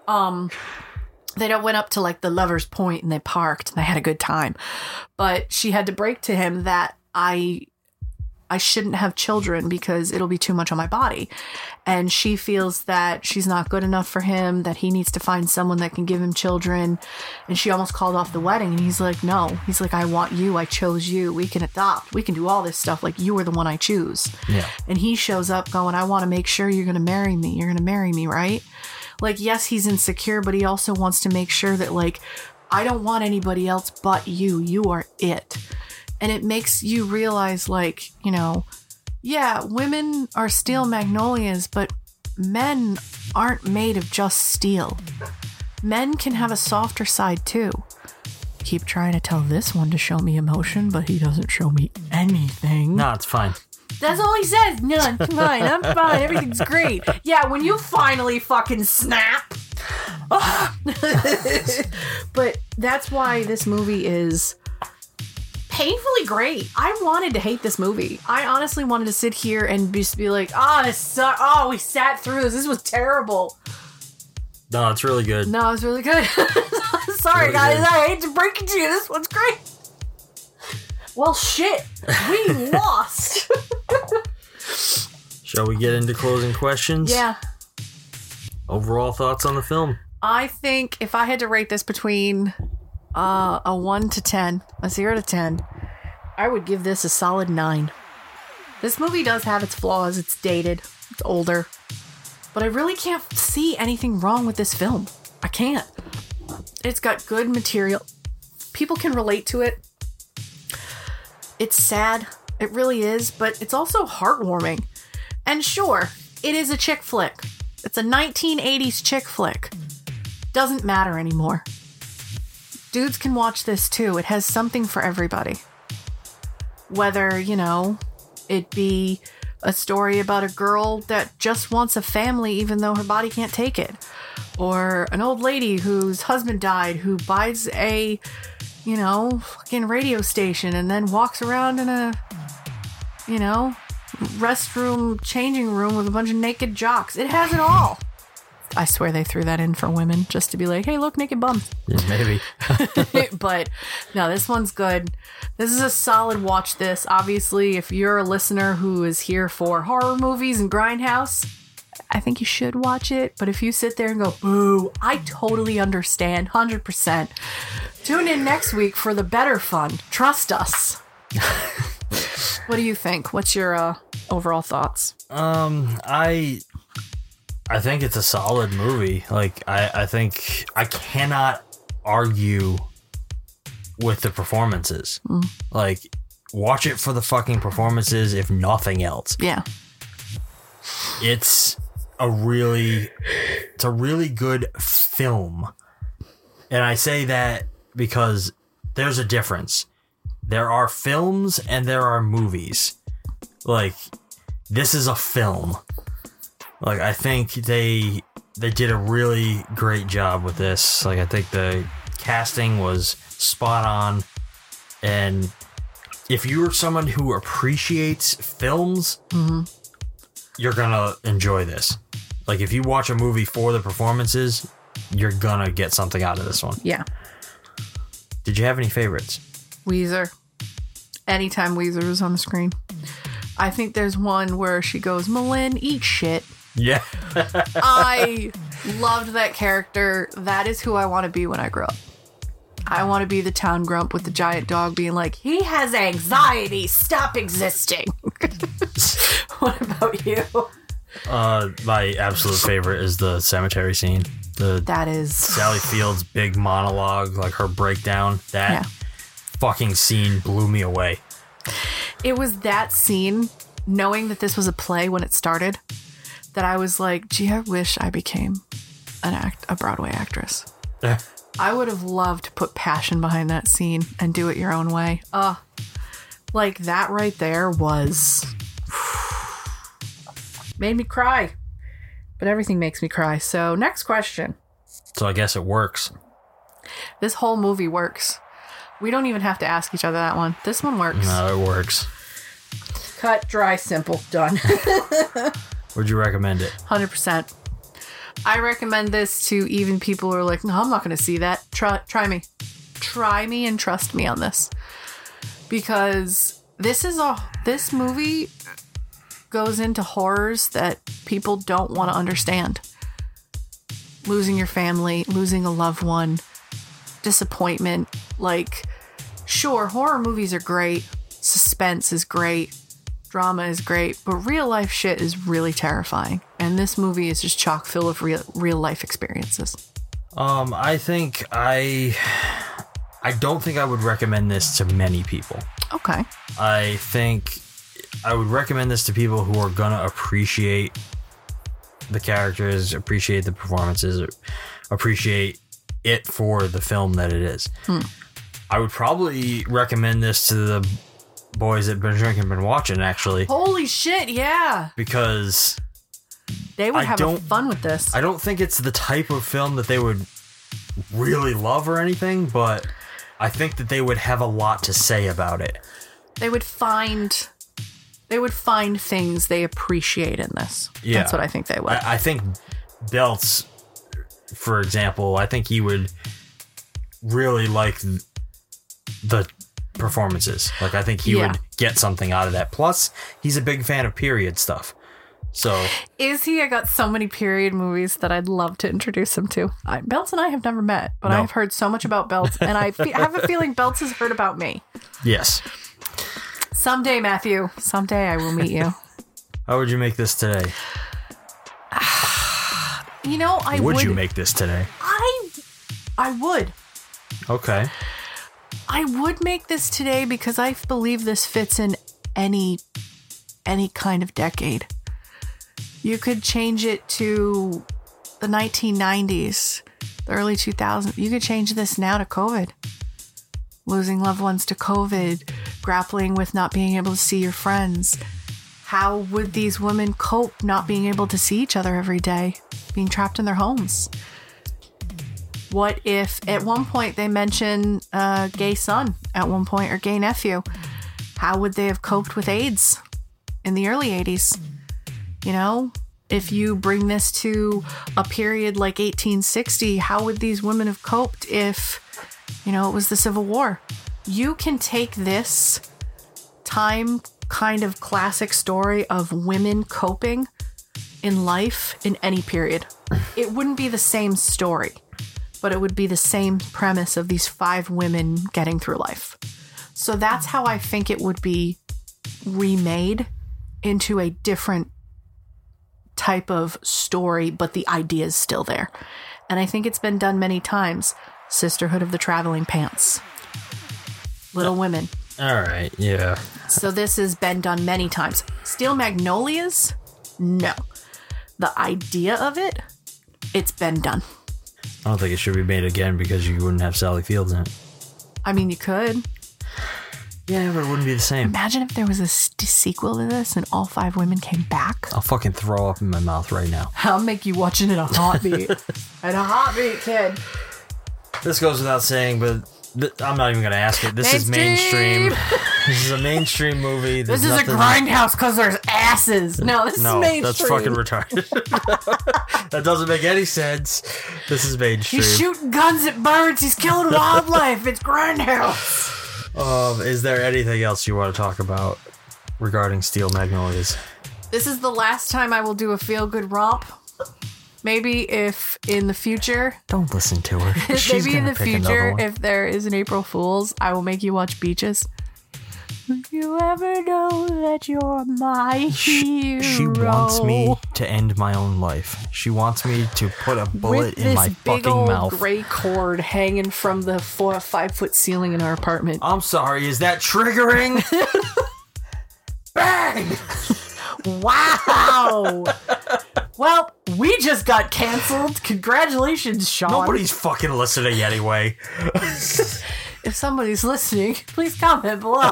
They went up to like the Lover's Point and they parked and they had a good time. But she had to break to him that I shouldn't have children because it'll be too much on my body. And she feels that she's not good enough for him, that he needs to find someone that can give him children. And she almost called off the wedding. And he's like, no. He's like, I want you. I chose you. We can adopt. We can do all this stuff. Like, you are the one I choose. Yeah. And he shows up going, I want to make sure you're going to marry me. You're going to marry me, right? Like, yes, he's insecure, but he also wants to make sure that, like, I don't want anybody else but you. You are it. And it makes you realize, like, yeah, women are steel magnolias, but men aren't made of just steel. Men can have a softer side, too. Keep trying to tell this one to show me emotion, but he doesn't show me anything. No, it's fine. That's all he says. None. Fine. I'm fine. Everything's great. Yeah, when you finally fucking snap. But that's why this movie is painfully great. I wanted to hate this movie. I honestly wanted to sit here and just be like, this sucks. Oh, we sat through this. This was terrible. No, it's really good. No, it's really good. Sorry, really guys. Good. I hate to break it to you. This one's great. Well, shit. We lost. Shall we get into closing questions? Yeah. Overall thoughts on the film? I think if I had to rate this between a 1 to 10, a 0 to 10, I would give this a solid 9. This movie does have its flaws. It's dated. It's older. But I really can't see anything wrong with this film. I can't. It's got good material. People can relate to it. It's sad. It really is. But it's also heartwarming. And sure, it is a chick flick. It's a 1980s chick flick. Doesn't matter anymore. Dudes can watch this too. It has something for everybody. Whether, you know, it be a story about a girl that just wants a family even though her body can't take it. Or an old lady whose husband died who buys a, you know, fucking radio station and then walks around in a, you know, restroom changing room with a bunch of naked jocks. It has it all. I swear they threw that in for women just to be like, hey, look, naked bums. Yeah, maybe. But no, this one's good. This is a solid watch this. Obviously, if you're a listener who is here for horror movies and Grindhouse, I think you should watch it. But if you sit there and go, boo, I totally understand. 100%. Tune in next week for the better fun. Trust us. What do you think? What's your overall thoughts? I think it's a solid movie. Like, I think I cannot argue with the performances. Like, watch it for the fucking performances, if nothing else. Yeah. It's a really good film. And I say that because there's a difference. There are films and there are movies. Like, this is a film. Like, I think they did a really great job with this. Like, I think the casting was spot on. And if you're someone who appreciates films, you're gonna enjoy this. Like, if you watch a movie for the performances, you're gonna get something out of this one. Yeah. Did you have any favorites? Weezer. Anytime Weezer was on the screen. I think there's one where she goes, Malin, eat shit. Yeah. I loved that character. That is who I want to be when I grow up. I want to be the town grump with the giant dog being like, he has anxiety. Stop existing. What about you? My absolute favorite is the cemetery scene. That is Sally Field's big monologue, like her breakdown. That fucking scene blew me away. It was that scene, knowing that this was a play when it started, that I was like, gee, I wish I became a Broadway actress. I would have loved to put passion behind that scene and do it your own way. Like that right there was made me cry. But everything makes me cry. So next question. So I guess it works. This whole movie works. We don't even have to ask each other that one. This one works. No, it works. Cut, dry, simple, done. Would you recommend it? 100%. I recommend this to even people who are like, no, I'm not going to see that. Try me. Try me and trust me on this. Because this movie goes into horrors that people don't want to understand. Losing your family, losing a loved one, disappointment. Like, sure, horror movies are great. Suspense is great. Drama is great. But real life shit is really terrifying. And this movie is just chock full of real life experiences. I think I don't think I would recommend this to many people. Okay. I think I would recommend this to people who are gonna appreciate the characters, appreciate the performances, appreciate it for the film that it is. I would probably recommend this to the boys that been drinking, been watching, actually. Holy shit, yeah. Because they would have fun with this. I don't think it's the type of film that they would really love or anything, but I think that they would have a lot to say about it. They would find things they appreciate in this. Yeah. That's what I think they would. I think Belts, for example, I think he would really like the performances. Like, I think he would get something out of that. Plus, he's a big fan of period stuff. So is he? I got so many period movies that I'd love to introduce him to. Belts and I have never met, but I've heard so much about Belts, and I have a feeling Belts has heard about me. Yes. Someday, Matthew. Someday I will meet you. How would you make this today? You know, I would. Would you make this today? I would. Okay. I would make this today because I believe this fits in any kind of decade. You could change it to the 1990s, the early 2000s. You could change this now to COVID. Losing loved ones to COVID, grappling with not being able to see your friends. How would these women cope not being able to see each other every day, being trapped in their homes? What if at one point they mention a gay son at one point, or gay nephew? How would they have coped with AIDS in the early 80s? You know, if you bring this to a period like 1860, how would these women have coped if, you know, it was the Civil War? You can take this time kind of classic story of women coping in life in any period. It wouldn't be the same story, but it would be the same premise of these 5 women getting through life. So that's how I think it would be remade into a different type of story, but the idea is still there. And I think it's been done many times. Sisterhood of the Traveling Pants. Little Women. All right, yeah. So this has been done many times. Steel Magnolias? No. The idea of it, it's been done. I don't think it should be made again because you wouldn't have Sally Fields in it. I mean, you could. Yeah, but it wouldn't be the same. Imagine if there was a sequel to this and all 5 women came back. I'll fucking throw up in my mouth right now. I'll make you watch it in a heartbeat. In a heartbeat, kid. This goes without saying, but I'm not even going to ask it. This is mainstream. This is a mainstream movie. This is a grindhouse because there's asses. No, this is mainstream. That's fucking retarded. That doesn't make any sense. This is mainstream. He's shooting guns at birds. He's killing wildlife. It's grindhouse. Is there anything else you want to talk about regarding Steel Magnolias? This is the last time I will do a feel-good romp. Maybe if in the future... Don't listen to her. Maybe in the future, if there is an April Fool's, I will make you watch Beaches. If you ever know that you're my hero. She wants me to end my own life. She wants me to put a bullet in my fucking mouth. With this big old gray cord hanging from the 4 or 5 foot ceiling in our apartment. I'm sorry, is that triggering? Bang! Wow! Well, we just got canceled. Congratulations, Sean. Nobody's fucking listening anyway. If somebody's listening, please comment below.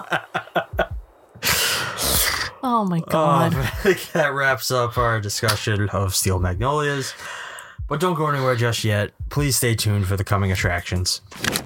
Oh my god. I think that wraps up our discussion of Steel Magnolias. But don't go anywhere just yet. Please stay tuned for the coming attractions.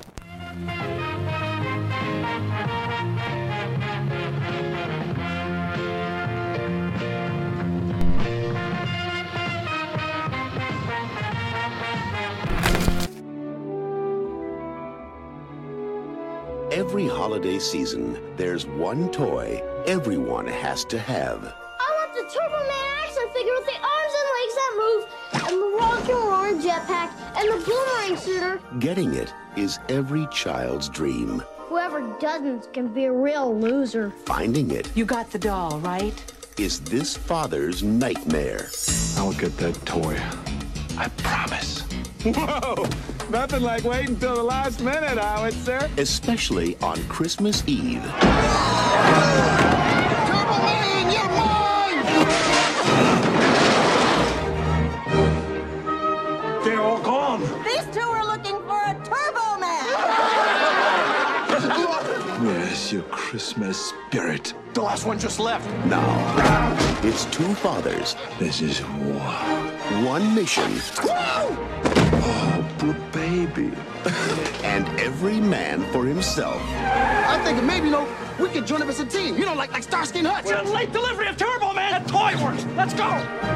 Every holiday season, there's one toy everyone has to have. I want the Turbo Man action figure with the arms and legs that move, and the Rocky Roaring jetpack, and the boomerang shooter. Getting it is every child's dream. Whoever doesn't can be a real loser. Finding it You got the doll, right? is this father's nightmare. I'll get that toy. I promise. Whoa! Nothing like waiting till the last minute, Howitzer. Especially on Christmas Eve. Turbo Man, you're mine! They're all gone. These 2 are looking for a Turbo Man. Where's your Christmas spirit? The last one just left. Now, it's 2 fathers. This is war. One mission. Oh, poor baby. And every man for himself. I'm thinking maybe, we could join up as a team. Like Starsky and Hutch. We're on late delivery of Turbo Man at Toy Works. Let's go.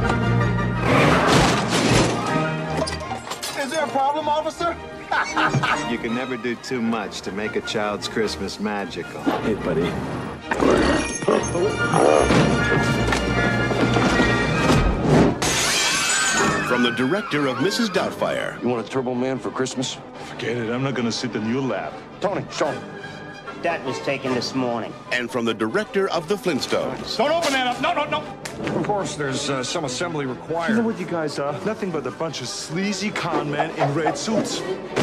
Is there a problem, officer? You can never do too much to make a child's Christmas magical. Hey, buddy. From the director of Mrs. Doubtfire. You want a Turbo Man for Christmas? Forget it. I'm not going to sit in your lap. Tony, Sean. That was taken this morning. And from the director of The Flintstones. Don't open that up. No. Of course, there's some assembly required. You know what you guys are? Nothing but a bunch of sleazy con men in red suits.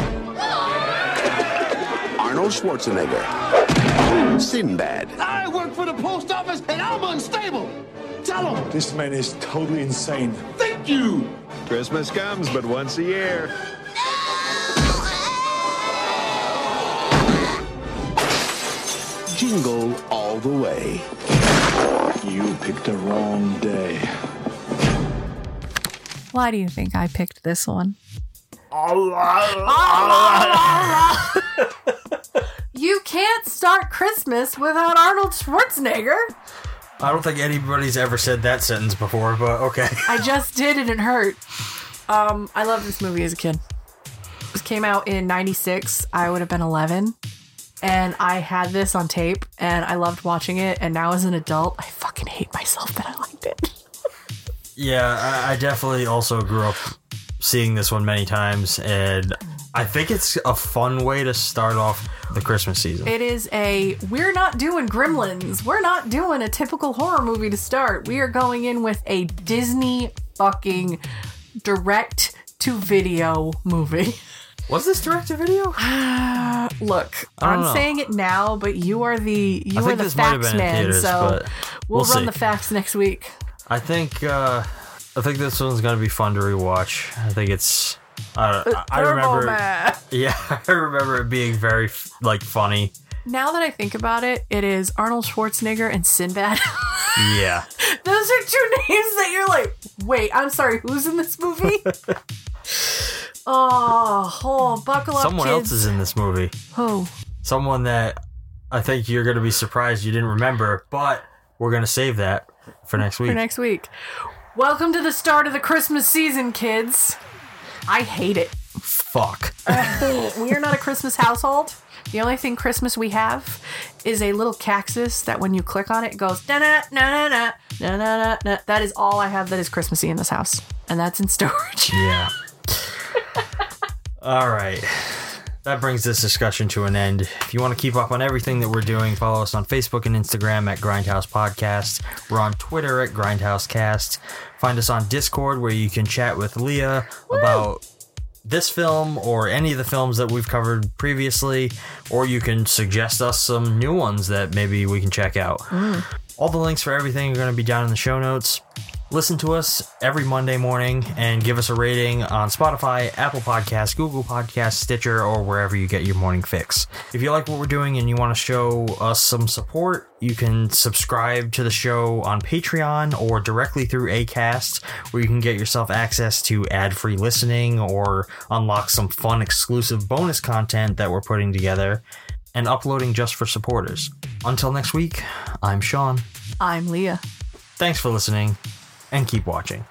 Arnold Schwarzenegger. Sinbad. I work for the post office and I'm unstable. Tell him. This man is totally insane. Thank you. Christmas comes but once a year. Jingle all the way. You picked the wrong day. Why do you think I picked this one? You can't start Christmas without Arnold Schwarzenegger. I don't think anybody's ever said that sentence before, but okay. I just did and it hurt. I loved this movie as a kid. This came out in 96. I would have been 11. And I had this on tape and I loved watching it. And now as an adult, I fucking hate myself that I liked it. Yeah, I definitely also grew up seeing this one many times, and I think it's a fun way to start off the Christmas season. It is we're not doing Gremlins. We're not doing a typical horror movie to start. We are going in with a Disney fucking direct-to-video movie. Was this direct-to-video? Look, I'm saying it now, but you are the facts man, theaters, so we'll run see. the facts next week. I think this one's gonna be fun to rewatch. I think it's. I remember. Yeah, I remember it being very funny. Now that I think about it, it is Arnold Schwarzenegger and Sinbad. Yeah, those are two names that you're like, wait, I'm sorry, who's in this movie? Buckle up, Someone kids. else is in this movie. Who? Someone that I think you're gonna be surprised you didn't remember, but we're gonna save that for next week. Welcome to the start of the Christmas season, kids. I hate it. Fuck. We are not a Christmas household. The only thing Christmas we have is a little cactus that when you click on it, it goes da-na-na-na-na, na-na-na-na. That is all I have that is Christmassy in this house. And that's in storage. Yeah. All right. That brings this discussion to an end. If you want to keep up on everything that we're doing, follow us on Facebook and Instagram at Grindhouse Podcast. We're on Twitter at GrindhouseCast. Find us on Discord where you can chat with Leah about this film or any of the films that we've covered previously, or you can suggest us some new ones that maybe we can check out. All the links for everything are going to be down in the show notes. Listen to us every Monday morning and give us a rating on Spotify, Apple Podcasts, Google Podcasts, Stitcher, or wherever you get your morning fix. If you like what we're doing and you want to show us some support, you can subscribe to the show on Patreon or directly through Acast, where you can get yourself access to ad-free listening or unlock some fun exclusive bonus content that we're putting together and uploading just for supporters. Until next week, I'm Sean. I'm Leah. Thanks for listening. And keep watching.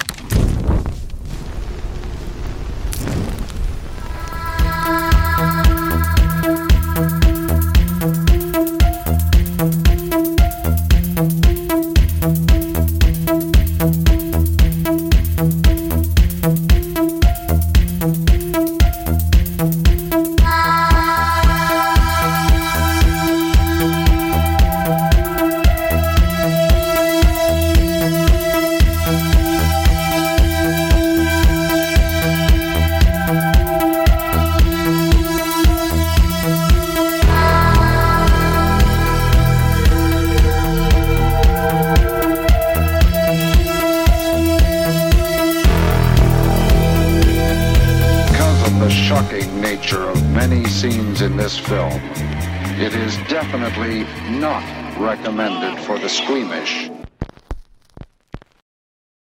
In this film, it is definitely not recommended for the squeamish.